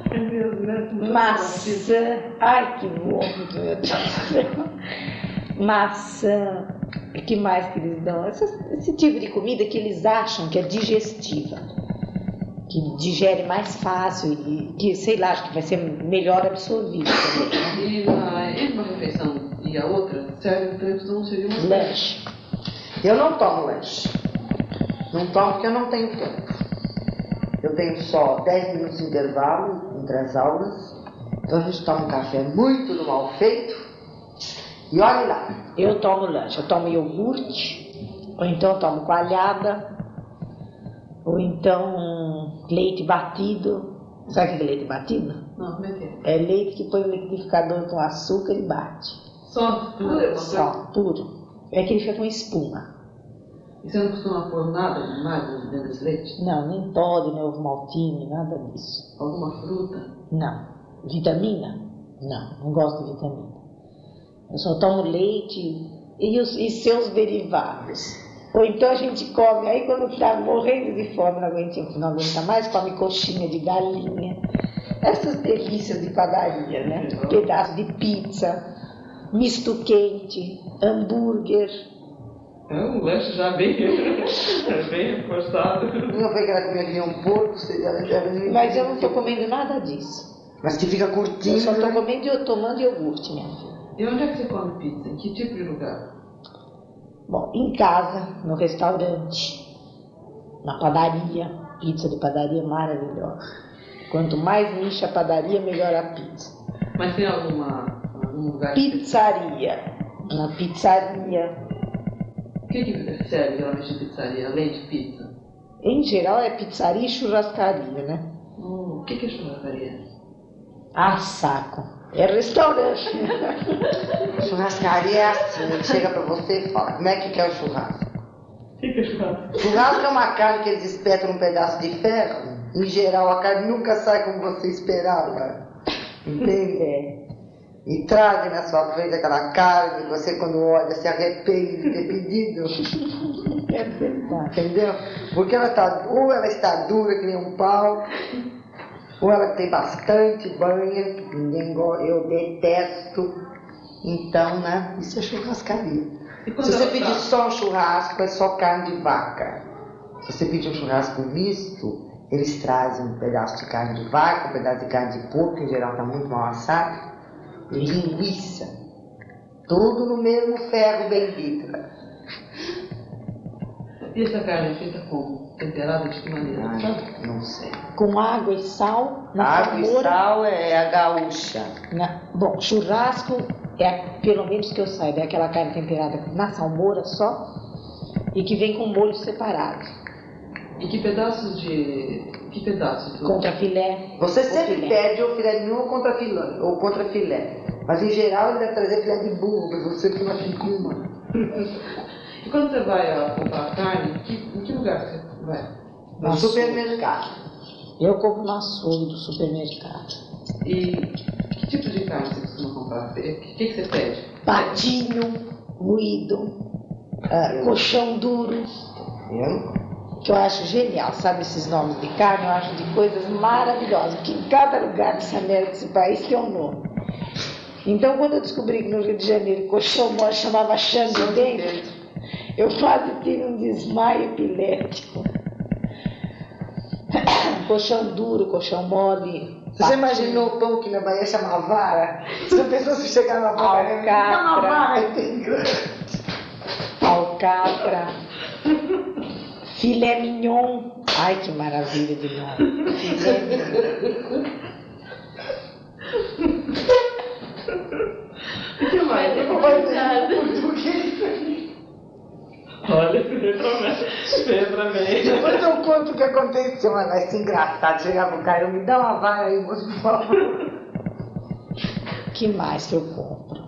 maçã, ai que vômito, meu Deus do céu, maçã, o que mais que eles dão? Esse tipo de comida que eles acham que é digestiva, que digere mais fácil e que, sei lá, acho que vai ser melhor absorvido também, né? E entre uma refeição e a outra, serve então seria uma Lanche. Eu não tomo lanche. Não tomo porque eu não tenho tempo. Eu tenho só 10 minutos de intervalo entre as aulas. Então a gente toma um café muito do mal feito. E olhe lá. Eu tomo lanche, eu tomo iogurte, ou então eu tomo coalhada, ou então leite batido. Sabe o que é leite batido? Não, como é que é? É leite que põe no liquidificador com açúcar e bate. Só pura? Só, puro. É que ele fica com espuma. E você não costuma pôr nada mais dentro desse leite? Não, nem Toddy, nem ovo maltine, nada disso. Alguma fruta? Não. Vitamina? Não gosto de vitamina. Eu só tomo leite e seus derivados. Ou então a gente come, aí quando está morrendo de fome, não aguenta mais, come coxinha de galinha. Essas delícias de padaria, né? Pedaço de pizza, misto quente, hambúrguer. É um lanche já bem, bem reforçado. Não foi que ela comia que nem um porco, Mas eu não estou comendo nada disso. mas que fica curtinho. Eu só estou comendo e tomando iogurte, minha filha. E onde é que você come pizza? Em que tipo de lugar? Bom, em casa, no restaurante, na padaria. Pizza de padaria maravilhosa. Quanto mais nicha a padaria, melhor a pizza. Mas tem algum lugar? Pizzaria. Na pizzaria. O que serve geralmente de pizzaria, além de pizza? Em geral é pizzaria e churrascaria, né? O que é churrascaria? Ah, saco. É restaurante. Churrascaria é assim, ele chega pra você e fala, como é que quer o churrasco? O que é churrasco? Churrasco é uma carne que eles espetam num pedaço de ferro. Em geral, a carne nunca sai como você esperava. Entende? E trazem na sua frente aquela carne que você, quando olha, se arrepende de ter pedido. É verdade. Entendeu? Porque ou ela está dura que nem um pau, ou ela tem bastante banha, que ninguém gosta, eu detesto. Então, né? Isso é churrascaria. Se você pedir só um churrasco, é só carne de vaca. Se você pedir um churrasco misto, eles trazem um pedaço de carne de vaca, um pedaço de carne de porco, que em geral está muito mal assado, e linguiça. Tudo no mesmo ferro bendito. E essa carne é feita como? Temperada de que maneira? Ai, não sei. Com água e sal, na Água e salmoura. sal é a gaúcha. Bom, churrasco é, pelo menos que eu saiba, é aquela carne temperada na salmoura só e que vem com molho separado. E que pedaços de... Que pedaços? Contra filé. Você sempre filé. pede ou filé mignon ou contra filé. Mas em geral ele deve trazer filé de burro para você que não fica uma. E quando você vai comprar carne, em que lugar você vai? No supermercado. Eu compro no açougue do supermercado. E que tipo de carne você costuma comprar? O que você pede? Patinho, moído, colchão duro. Eu? Que eu acho genial, sabe, esses nomes de carne, eu acho de coisas maravilhosas, porque em cada lugar dessa merda desse país tem um nome. Então, quando eu descobri que no Rio de Janeiro colchão mole chamava chão de dentro, eu quase tive um desmaio epilético. Colchão duro, colchão mole. Você imaginou o pão que na Bahia chama vara? Se a pessoa se chegar na vara, Alcatra. uma vara tem grande. Alcatra. Filé mignon. Ai, que maravilha de nome. Filé mignon. O que mais? Olha, veio pra mim. Depois eu conto o que aconteceu, mas vai ser engraçado. Chegar pro cara, me dá uma vara aí, moço, por favor. Que mais que eu compro?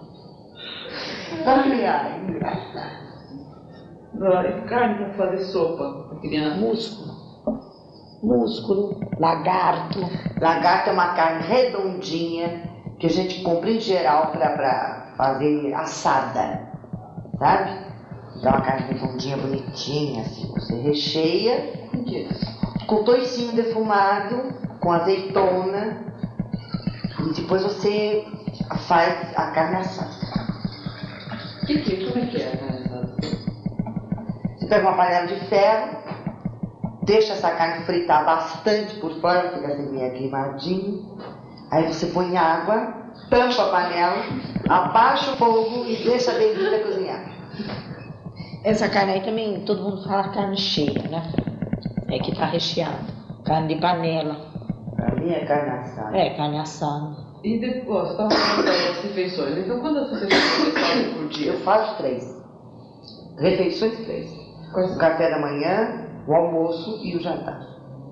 Ai, engraçado. E carne pra fazer sopa pra criança? Músculo, lagarto. Lagarto é uma carne redondinha que a gente compra em geral pra fazer assada, sabe? Então a carne redondinha, bonitinha, assim, você recheia Com o quê? com toicinho defumado, com azeitona, e depois você faz a carne assada. Como é que é a carne assada? Você pega uma panela de ferro, deixa essa carne fritar bastante por fora, fica assim meio queimadinho. Aí você põe água, tampa a panela, abaixa o fogo e deixa a bebida cozinhar. Essa carne aí também, todo mundo fala carne cheia, né? É que tá recheada. Carne de panela. Pra mim é carne assada. É, carne assada. E depois, você estava falando das refeições. Então, quantas refeições você faz por dia? Eu faço 3. Refeições 3. Quais O café da manhã, o almoço e o jantar.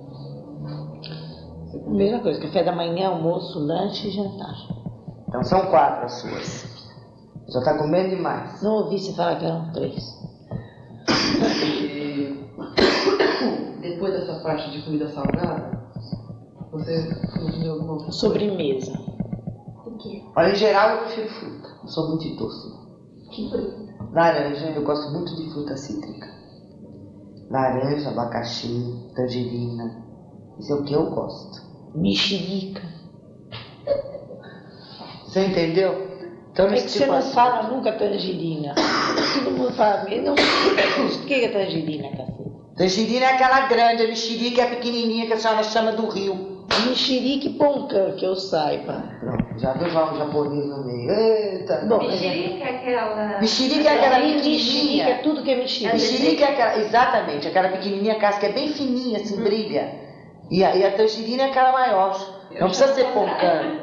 Mesma coisa, café da manhã, almoço, lanche e jantar. Então são 4 as suas. Já tá comendo demais. Não ouvi você falar que eram 3. E depois dessa parte de comida salgada, você consumiu alguma coisa? Sobremesa. O quê? Olha, em geral eu prefiro fruta. Não sou muito de doce. Que fruta? Laranja, eu gosto muito de fruta cítrica. Laranja, abacaxi, tangerina. Isso é o que eu gosto. Mexerica. Você entendeu? Então, É que você não fala nunca tangerina. Todo mundo fala, eu não sei o que é tangerina, cacete. Tangerina é aquela grande, a mexerica é a pequenininha que a senhora chama do rio. Mexerique poncan, que eu saiba. Pronto, já viu já um japonês no meio. Eita. Bom, Mexerica é aquela... Mexerica é aquela mexerique pequenininha. é tudo que é mexerique. Mexerica é aquela, exatamente, aquela pequenininha casca é bem fininha, assim, brilha. E a tangerina é aquela maior. Não precisa ser poncã.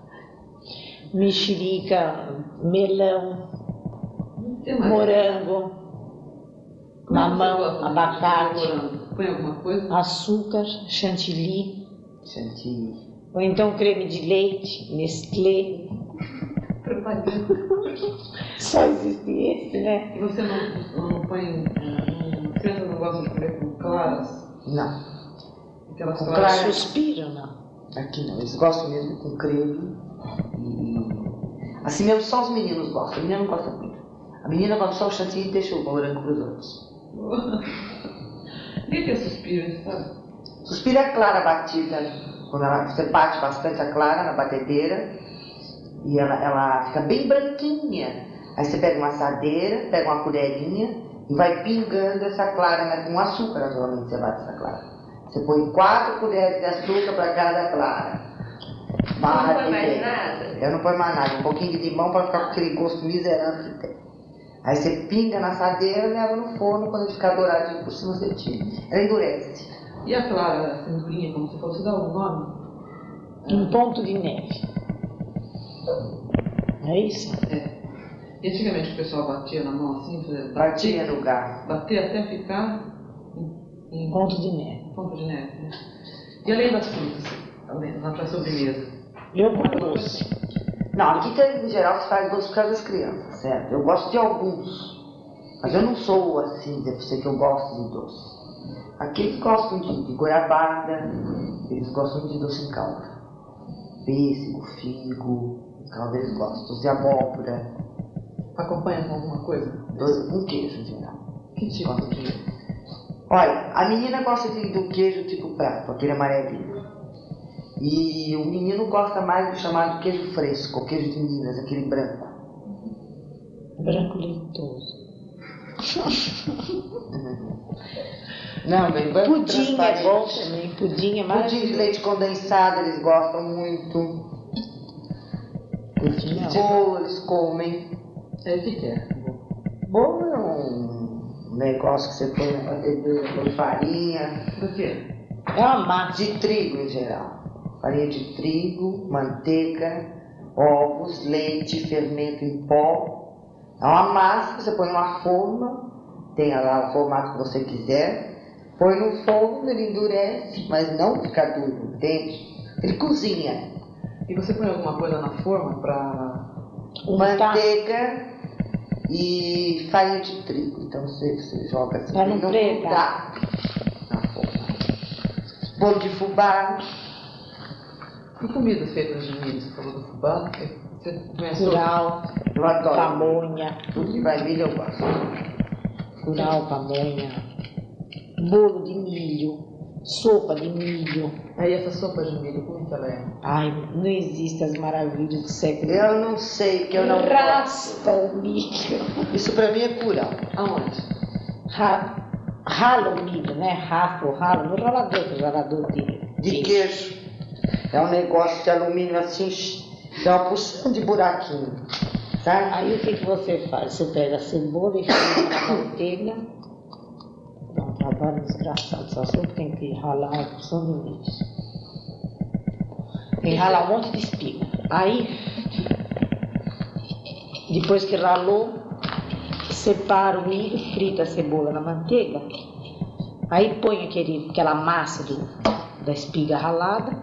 Mexerica, melão, Tem mais? morango, Como é que você mamão, gosta de abacate, morango? Põe alguma coisa? açúcar, chantilly, Chantilly. ou então creme de leite, Nestlé. Propaganda. Só existe esse, né? E você não põe... Criança não gosta de comer com claras? Não, Aquelas Com claras... claras. Suspiro, não. aqui não. Eles gostam mesmo com creme. Assim mesmo só os meninos gostam. A menina não gosta muito. A menina come só o chantilly e deixa o morango para os outros. O que é suspiro, sabe? Suspiro é a clara batida. Quando você bate bastante a clara na batedeira e ela fica bem branquinha. Aí você pega uma assadeira, pega uma colherinha e vai pingando essa clara, né? Com açúcar, naturalmente, você bate essa clara. Você põe 4 colheres de açúcar para cada clara. Não põe mais nada? Eu não ponho mais nada, um pouquinho de limão para ficar com aquele gosto miserável que tem. Aí você pinga na assadeira e leva no forno, quando ele ficar douradinho por cima você tira. Ela endurece. E a clara, a cinturinha, como você falou, você dá algum nome? Um ponto de neve. É isso? É. E antigamente o pessoal batia na mão assim, Batia no garfo. bater até ficar em Ponto de neve. ponto de neve. Né? E além das frutas, além da sobremesa? Eu com doce. Não, aqui em geral se faz doce por causa das crianças, certo? Eu gosto de alguns, mas eu não sou assim, deve ser que eu gosto de doce. Aqui eles gostam de goiabada, eles gostam de doce em calda. Pêssego, figo, em calda eles gostam. Doce de abóbora, Acompanha com alguma coisa? doce com queijo em geral. Que tipo de... Olha, a menina gosta do queijo tipo prato, aquele amarelinho. E o menino gosta mais do chamado queijo fresco, o queijo de Minas, aquele branco. Branco leitoso. Não, bem, branco Pudim é transparente. bom também. Pudim é mais. Pudim de leite condensado eles gostam muito. Pudim é Bolo eles comem. É, o que é? Bolo é um negócio que você põe na batedeira com farinha. Do que? É uma massa. De trigo em geral. Farinha de trigo, manteiga, ovos, leite, fermento em pó. É uma massa que você põe numa forma, tem lá o formato que você quiser, põe no fogo, ele endurece, mas não fica duro, entende? Ele cozinha. E você põe alguma coisa na forma pra... Manteiga e farinha de trigo. Então você joga assim, Pra não pregar. grudar na forma. Bolo de fubá. E comidas feitas de milho? Você falou do fubá? Você conhece Curau, Eu adoro. pamonha. Tudo que vai milho eu gosto. Curau, pamonha. Bolo de milho. Sopa de milho. Aí essa sopa de milho, como que ela é? Ai, não existe as maravilhas do século. Eu não sei, que eu não gosto. Raspa o milho. Isso pra mim é curau. Aonde? Rala o milho, né? Raspa ou rala no ralador, que é o ralador De queijo. É um negócio de alumínio assim, é uma porção de buraquinho. Sabe? Aí o que você faz? Você pega a cebola e frita na manteiga. Dá um trabalho desgraçado, só que tem que ralar uma porção de milho. Tem que ralar um monte de espiga. Aí, depois que ralou, separa o milho, frita a cebola na manteiga. Aí põe aquela massa da espiga ralada.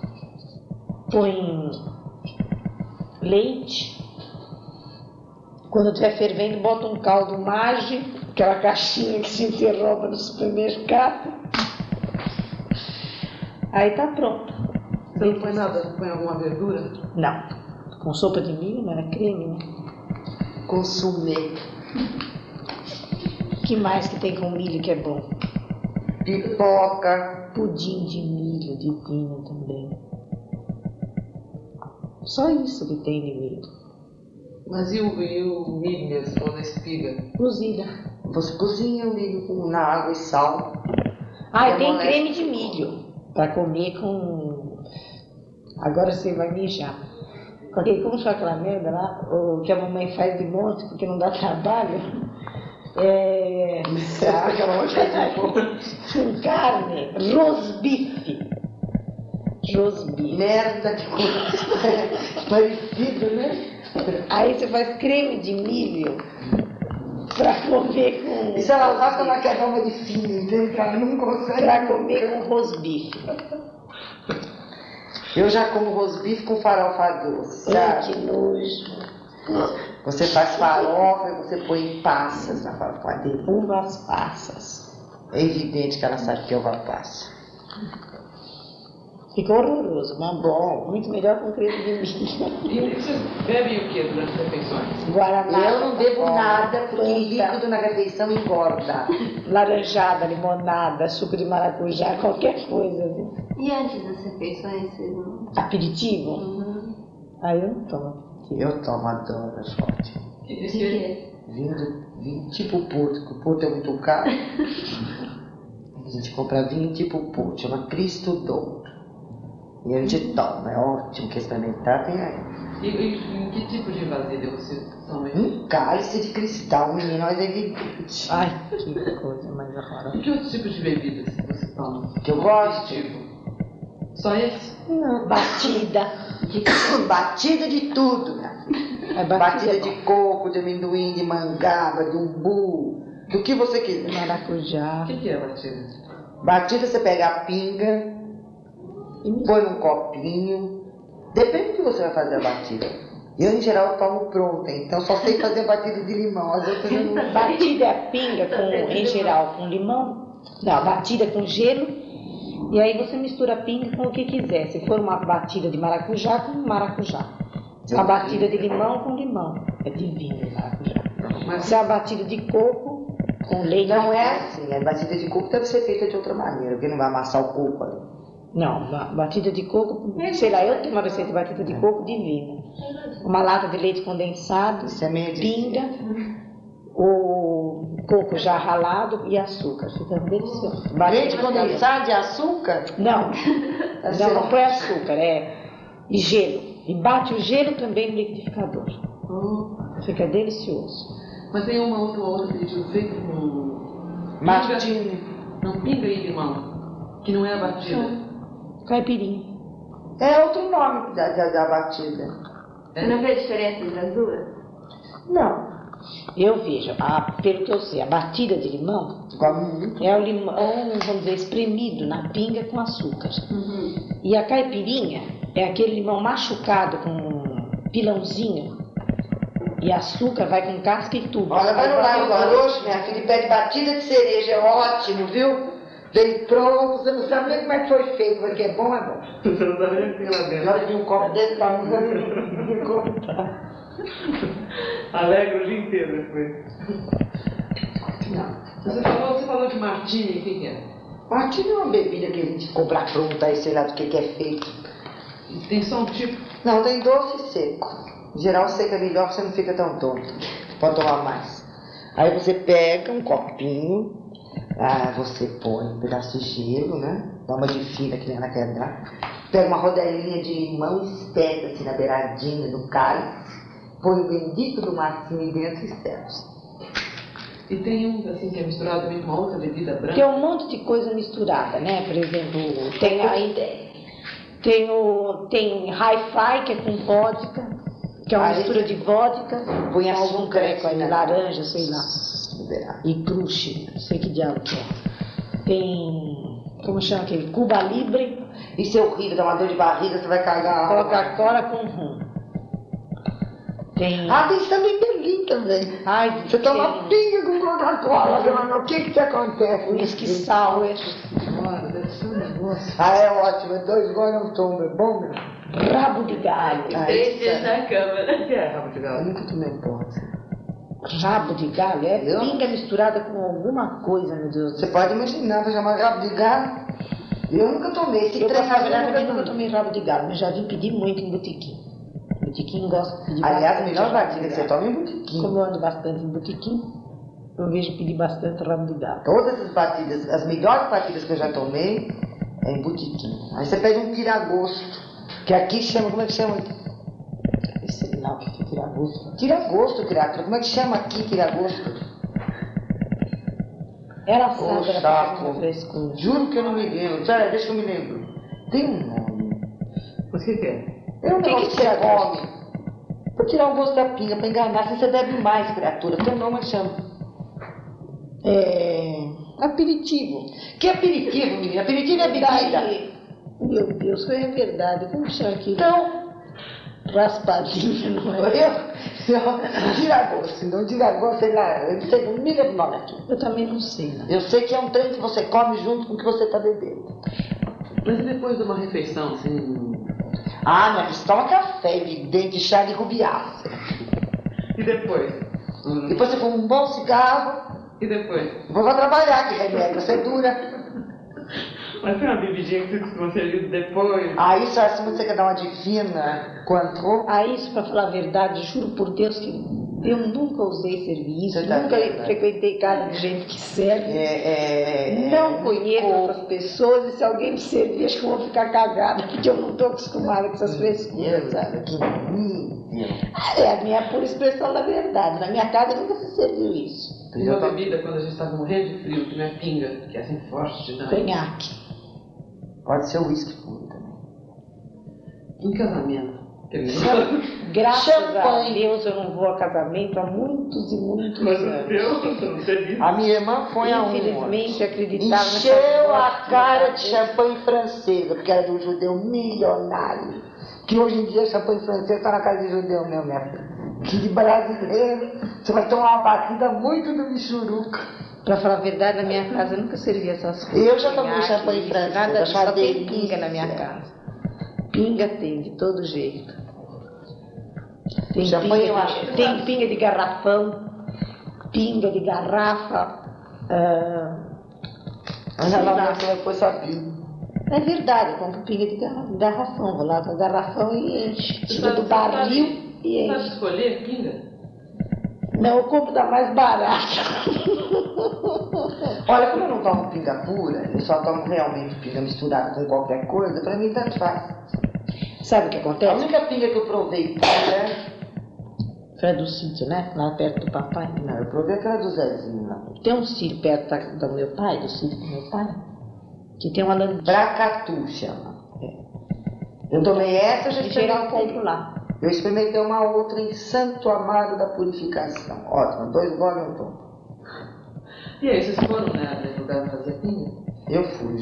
Põe leite. Quando estiver fervendo, bota um caldo Maggi, aquela caixinha que se interrompe no supermercado. Aí tá pronto. Você não põe nada? Não põe alguma verdura? Não. Com sopa de milho, não era creme, né? Consumir. O que mais que tem com milho que é bom? Pipoca. Pudim de milho, divino também. Só isso que tem de milho. Mas e o milho mesmo, ou da espiga? Cozida. Você cozinha o milho na água e sal. Ah, e tem creme de milho para comer com... Agora você vai mijar. Como chama aquela merda lá? O que a mamãe faz de monte porque não dá trabalho? Com carne, rosbife. Merda, que coisa parecido, né? Aí você faz creme de milho pra comer com... E se ela faz com uma caramba de filho, entende? Que ela não consegue. Pra comer com rosbife. Eu já como rosbife com farofa doce, Ai, sabe? que nojo. Você faz farofa e você põe passas na farofa dele. Uvas passas. É evidente que ela sabe que é uva passa. Ficou horroroso, mas bom. Muito melhor com creme de milho. E vocês bebem o que durante as refeições? Guaraná. Eu não bebo Coca-Cola, nada porque Fanta, líquido na refeição engorda. laranjada, limonada, suco de maracujá, qualquer coisa. Assim. E antes das refeições, vocês não... Aperitivo? Uhum. Aí eu não tomo. Eu tomo, adoro shot. O que Vinho tipo Porto, porque o Porto é muito caro. A gente compra vinho tipo Porto, chama Cristo Douro. E a gente toma, é ótimo, quer experimentar, tem aí. E que tipo de vasilha você toma? Um cálice de cristal, menino, mas é evidente. Ai, que coisa mais horrorosa. E que outros tipos de bebidas você toma? Que eu gosto? Tipo? Só esse? Não, batida. Batida de tudo, né? É Batida de coco, de amendoim, de mangaba, de umbu, do que você quiser. maracujá. O que é batida? Batida você pega a pinga, põe num copinho, depende do que você vai fazer a batida. Eu, em geral, tomo pronta, então só sei fazer batida de limão, as outras eu não... Batida é a pinga, em geral, com limão. Não, batida com gelo. E aí você mistura a pinga com o que quiser. Se for uma batida de maracujá, com maracujá. Uma batida de limão, com limão. É divino o maracujá. Mas Se é a batida de coco, com leite. Não é assim, a batida de coco deve ser feita de outra maneira, porque não vai amassar o coco ali. Não, batida de coco, sei lá, eu tenho uma receita de batida de coco divina. Uma lata de leite condensado, Isso é meio de... pinga, o coco já ralado e açúcar. Fica delicioso. Leite condensado de açúcar? Não, não põe açúcar, e gelo. E bate o gelo também no liquidificador. Fica delicioso. Mas tem uma outra pedido feito com... Martini. Não, pinga e limão, que não é a batida. Caipirinha. É outro nome da batida. Você não vê a diferença das duas? Não. Eu vejo, pelo que eu sei, a batida de limão é o limão, vamos dizer, espremido na pinga com açúcar. Uhum. E a caipirinha é aquele limão machucado com pilãozinho e açúcar, vai com casca e tudo. Olha, vai no Lago do Arocho, minha filha, pede batida de cereja, é ótimo, viu? Vem pronto, você não sabe nem como é que foi feito, mas que é bom, é bom. Você não sabe nem o que tem lá dentro. Na hora de um copo desse tamanho, não contar. Alegra o dia inteiro depois. Não. Você falou de martini, o que é? Martini é uma bebida que a gente compra pronta, aí sei lá do que é feito. Tem só um tipo? Não, tem doce e seco. Em geral, seco é melhor, você não fica tão tonto. Pode tomar mais. Aí você pega um copinho, você põe um pedaço de gelo, né? Dá uma de fina que nem ela quer dar. Pega uma rodelinha de limão, espeta assim na beiradinha do cálice, põe o bendito do martini dentro e serve. E tem um assim que é misturado com uma outra bebida branca? Que é um monte de coisa misturada, né? Por exemplo, tem hi-fi, que é com vodka, que é uma mistura de vodka, põe com algum açúcar treco aí, né? laranja, sei lá. E cruxe, não sei que diabo que é. Tem, como chama aquele? Cuba Libre. Isso é horrível, dá uma dor de barriga, você vai cagar. Coca-Cola com rum. Tem... Tem também Berlim também. Ai, Você toma pinga com Coca-Cola, mas o que acontece? Whisky sour. Deve ser um negócio. É ótimo, 2 goles não toma, é bom mesmo. Rabo de galho. 3 dias na cama. O que é rabo de Eu galo? nunca tomei pode. Rabo de galho é Eu? pinga misturada com alguma coisa, meu Deus. Você pode imaginar, vai chamar rabo de galo. Eu nunca tomei. Esse Eu, trem pra falar a eu verdade, nunca nunca tomei rabo de galo, mas já vim pedir muito em botequim. Botequim gosto de pedir Aliás, a bastante melhor rabo de batida que você galo. toma é em botequim. Como eu ando bastante em botequim, eu vejo pedir bastante rabo de galo. Todas as batidas, as melhores batidas que eu já tomei é em botequim. Aí você pede um tiragosto, que aqui chama, como é que chama? Sei lá o que é tiragosto. Tiragosto, criatura. Como é que chama aqui tiragosto? Era assado, Ô, era chato. pra frescura. Juro que eu não me lembro. Sério, deixa que eu me lembro. Tem um nome. Mas o que é? É um Que negócio que que você tira come. Pra tirar o gosto da pinga, pra enganar. Se você bebe mais, criatura. Tem um nome que chama. Aperitivo. Que aperitivo, menina? Aperitivo é bebida. Meu Deus, que é verdade. Como chama aquilo? Então, Raspadinha, não é? tiragosto. Então, tiragosto, sei lá. Eu não sei, não me lembro o nome aqui. Eu também não sei, né? Eu sei que é um trem que você come junto com o que você tá bebendo. Mas e depois de uma refeição, assim... Ah, minha filha, toma café, evidente, chá de rubiácea. E depois? Depois você fuma um bom cigarro. E depois? Vou trabalhar, que remédio, você dura. Mas tem uma bebidinha que você costuma servir depois? Aí, só assim, você quer dar uma divina quanto? Ah, isso, pra falar a verdade, juro por Deus que eu nunca usei serviço, Você tá nunca vendo, né? frequentei casa de gente que serve. Não conheço essas pessoas e se alguém me servir, acho que eu vou ficar cagada, porque eu não estou acostumada com essas frescuras, sabe? Que nível. É a minha pura expressão da verdade. Na minha casa nunca se serviu isso. Uma bebida quando a gente tá morrendo de frio, que não é pinga, que é assim forte, não. Conhaque. Pode ser o uísque puro também. Em casamento. Que é melhor. Graças a Champanhe. Deus eu não vou a casamento há muitos e muitos Mas o anos. teu, não teve isso. A minha irmã foi a uma. Infelizmente acreditava Encheu a cara de champanhe francesa, porque era de um judeu milionário. Que hoje em dia champanhe francesa está na casa de judeu mesmo, minha filha. Que de brasileiro, você vai tomar uma batida muito do michuruca. Pra falar a verdade, na minha casa eu nunca servi essas coisas. Eu já tomei Conhaque, champanhe isso, francês, Nada disso, achava só tem delícia. pinga na minha casa. Pinga tem, de todo jeito. Tem Champanhe eu pinga, acho. tem pinga de garrafão, pinga de garrafa. Mas a nova pessoa depois sabia. É verdade, eu compro pinga de garrafão. Vou lá com o garrafão e enche. Tira do barril e Sabe enche. escolher pinga? Não, eu compro da mais barata. Olha, como eu não tomo pinga pura, eu só tomo realmente pinga misturada com qualquer coisa, pra mim tanto faz. Sabe o que A acontece? única pinga que eu provei pura, Foi do sítio, né? Lá perto do papai. não, eu provei aquela do Zezinho lá. Tem um sítio perto do meu pai, do sítio do meu pai, que tem uma lambinha. Bracatu chama. Eu tomei essa, eu já Em geral eu experimentei. compro lá. Eu experimentei uma outra em Santo Amaro da Purificação. Ótimo, 2 goles eu tomo. E aí, vocês foram, né, nesse lugar pra fazer pinga? Eu fui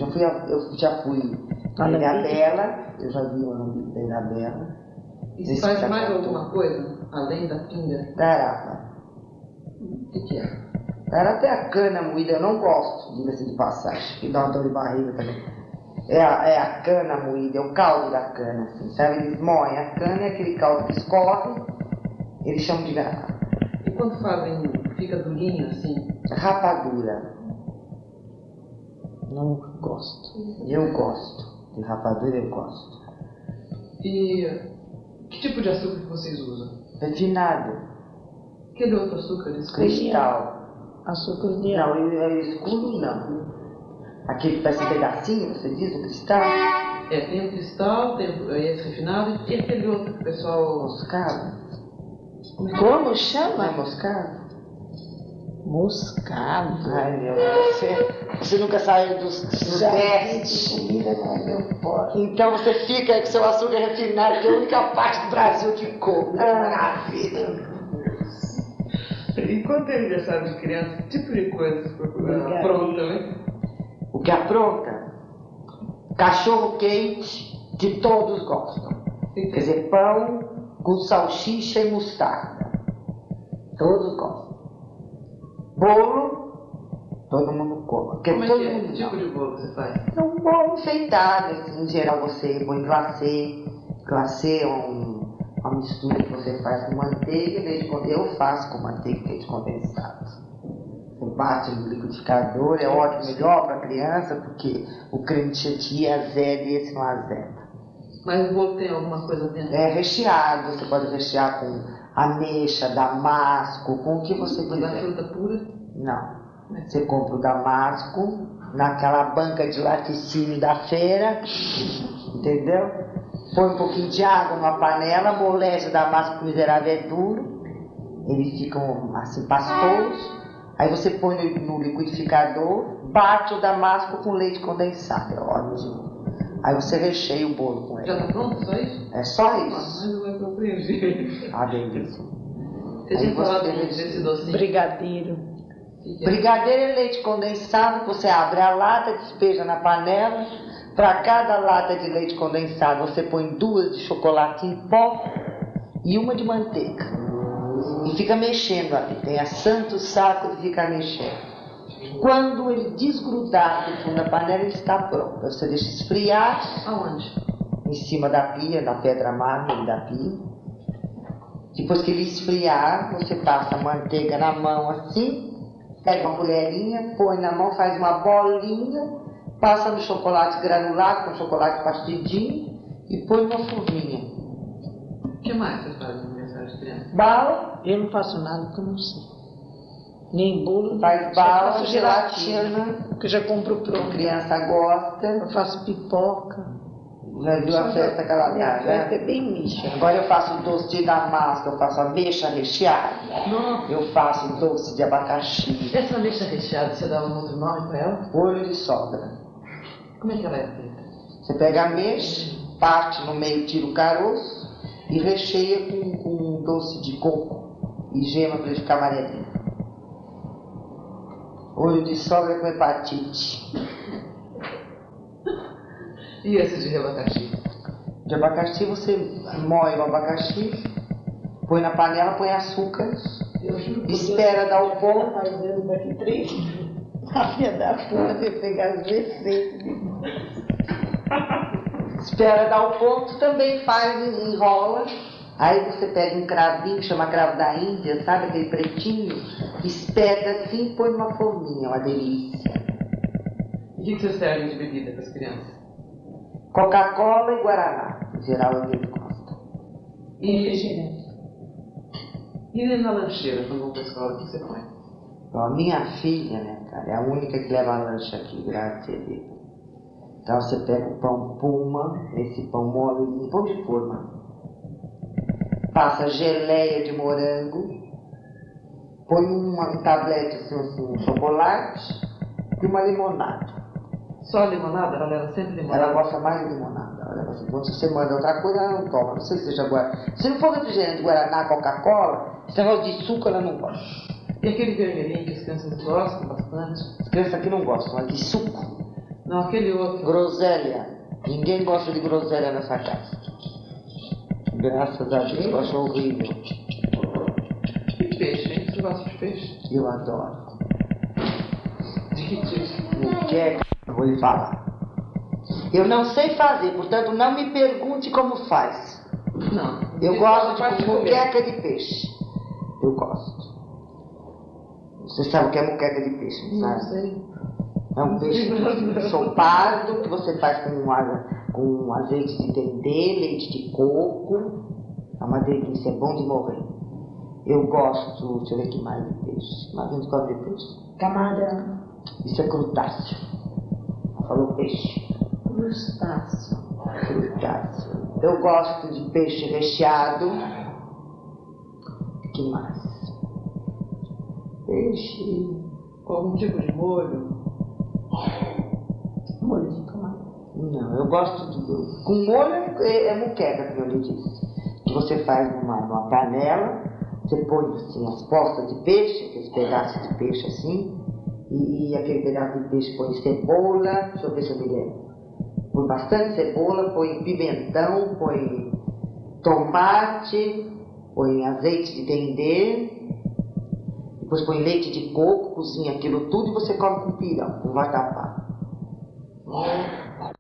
na Ilhabela, eu já vi o Alambique da Ilhabela. E se Esse faz tá mais bom. alguma coisa, além da pinga? Garapa. O que é? Garapa é a cana moída, eu não gosto, diga-se de passagem, que dá uma dor de barriga também. É a cana moída, é o caldo da cana, assim, sabe? Eles moem a cana, é aquele caldo que escorre, eles chamam de garapa. E quando fazem, fica durinho assim? Rapadura. Não gosto. Eu gosto. De rapadura eu gosto. E que tipo de açúcar que vocês usam? Refinado. Aquele outro açúcar eles Cristal. Açúcar de Não, é escuro não. Aquele parece um pedacinho, você diz, o cristal? É, tem o cristal, tem esse refinado e aquele outro que o pessoal... Moscado. Como Não é chama? moscado? Moscado. Ai, meu Deus, você nunca saiu do Sudeste. Comida não é meu forte. Então você fica com seu açúcar refinado, que é a única parte do Brasil que come. Maravilha. E quando é aniversário de criança, que tipo de coisa pronta, né? O que apronta? Cachorro quente, que todos gostam. Quer dizer, pão com salsicha e mostarda. Todos gostam. Bolo, todo mundo come. Porque Como é todo que é? mundo Que tipo de bolo que você faz? É um bolo enfeitado, assim, em geral você põe glacê. Glacê é uma mistura que você faz com manteiga e leite condensado. Eu faço com manteiga e leite condensado. Você bate no liquidificador, é ótimo, melhor para criança, porque o creme de chantilly azeda e esse não azeda. Mas o bolo tem alguma coisa dentro? É recheado, você pode rechear com ameixa, damasco, com o que você Mas a quiser. fruta pura? Não. Você compra o damasco naquela banca de laticínio da feira, entendeu? Põe um pouquinho de água numa panela, amolece o damasco miserável, é duro, eles ficam assim pastosos. Aí você põe no liquidificador, bate o damasco com leite condensado, é ótimo. Aí você recheia o bolo com ele. Já está pronto, só isso? É só Ah, isso. mas não é compreendido. Ah, delícia. Você tinha falado desse docinho? Brigadeiro. Brigadeiro é leite condensado, você abre a lata, despeja na panela. Para cada lata de leite condensado, você põe 2 de chocolate em pó e 1 de manteiga. E fica mexendo ali. Tenha santo saco de ficar mexendo. Quando ele desgrudar do fundo da panela, ele está pronto. Você deixa esfriar. Aonde? Em cima da pia, da pedra mármore da pia. Depois que ele esfriar, você passa a manteiga na mão assim, pega uma colherinha, põe na mão, faz uma bolinha, passa no chocolate granulado, com chocolate partidinho e põe numa forminha. O que mais você faz no aniversário de criança? Bala, Eu não faço nada porque eu não sei. Nem bolo, faz só bala, faço gelatina, que eu já compro a pronto. criança gosta. Eu faço pipoca. Já viu a festa que ela Minha dá, festa né? é bem micha. Agora eu faço doce de damasco, eu faço ameixa recheada, Nossa, eu faço doce de abacaxi, essa ameixa recheada, você dava um outro nome para ela? olho de sogra. Como é que ela é feita? Você pega a ameixa, parte no meio, tira o caroço e recheia com um doce de coco e gema para ele ficar amarelinho. Olho de sogra com hepatite. E esse de abacaxi? De abacaxi você moe o abacaxi, põe na panela, põe açúcar, espera dar o ponto. Fazendo daqui 3 a filha da puta vai pegar as receitas. Espera dar o ponto, também faz, enrola. Aí você pega um cravinho, chama cravo da Índia, sabe aquele pretinho? Espeta assim e põe numa forminha, uma delícia. E o que você serve de bebida para as crianças? Coca-Cola e Guaraná, em geral é o que ele gosta. E na lancheira, quando vão para a escola, o que você põe? Então, a minha filha, né, cara, é a única que leva lanche aqui, graças a Deus. Então você pega o pão Puma, esse pão mole, pão de forma. Passa geleia de morango, põe um tablete assim, um chocolate e uma limonada. Só limonada? Ela leva sempre limonada? Ela gosta mais de limonada. Ela leva assim, quando você manda outra coisa, ela não toma. Não sei se seja Guaraná. Se não for refrigerante, Guaraná, Coca-Cola, esse negócio de suco ela não gosta. E aquele vermelhinho que as crianças gostam bastante? As crianças aqui não gostam, mas de suco. Não, aquele outro. Groselha. Ninguém gosta de groselha nessa casa. Graças a Deus, eu acho horrível. E peixe, hein? Você gosta de peixe? Eu adoro. De que tipo? Muqueca, eu vou lhe falar. Eu não sei fazer, portanto não me pergunte como faz. Não. Eu gosto de muqueca de peixe. Eu gosto. Você sabe o que é muqueca de peixe, não Não sabe? sei. É um peixe ensopado que você faz com azeite de dendê, leite de coco. É uma delícia, é bom de morrer. Eu gosto, deixa eu ver aqui mais de peixe. Mas a gente come de peixe? Camarão. Isso é crutáceo. Ela falou peixe. Crustáceo. Crutáceo. Eu gosto de peixe recheado. Que mais? Peixe. Com algum tipo de molho? Molho de tomate. Não, eu gosto de. Com molho é muqueca, como eu lhe disse. Que você faz numa panela, você põe assim as postas de peixe, aqueles pedaços de peixe assim, e aquele pedaço de peixe põe cebola, deixa eu ver se eu me lembro. Põe bastante cebola, põe pimentão, põe tomate, põe azeite de dendê, depois põe leite de coco, cozinha aquilo tudo e você come com pirão, com vatapá.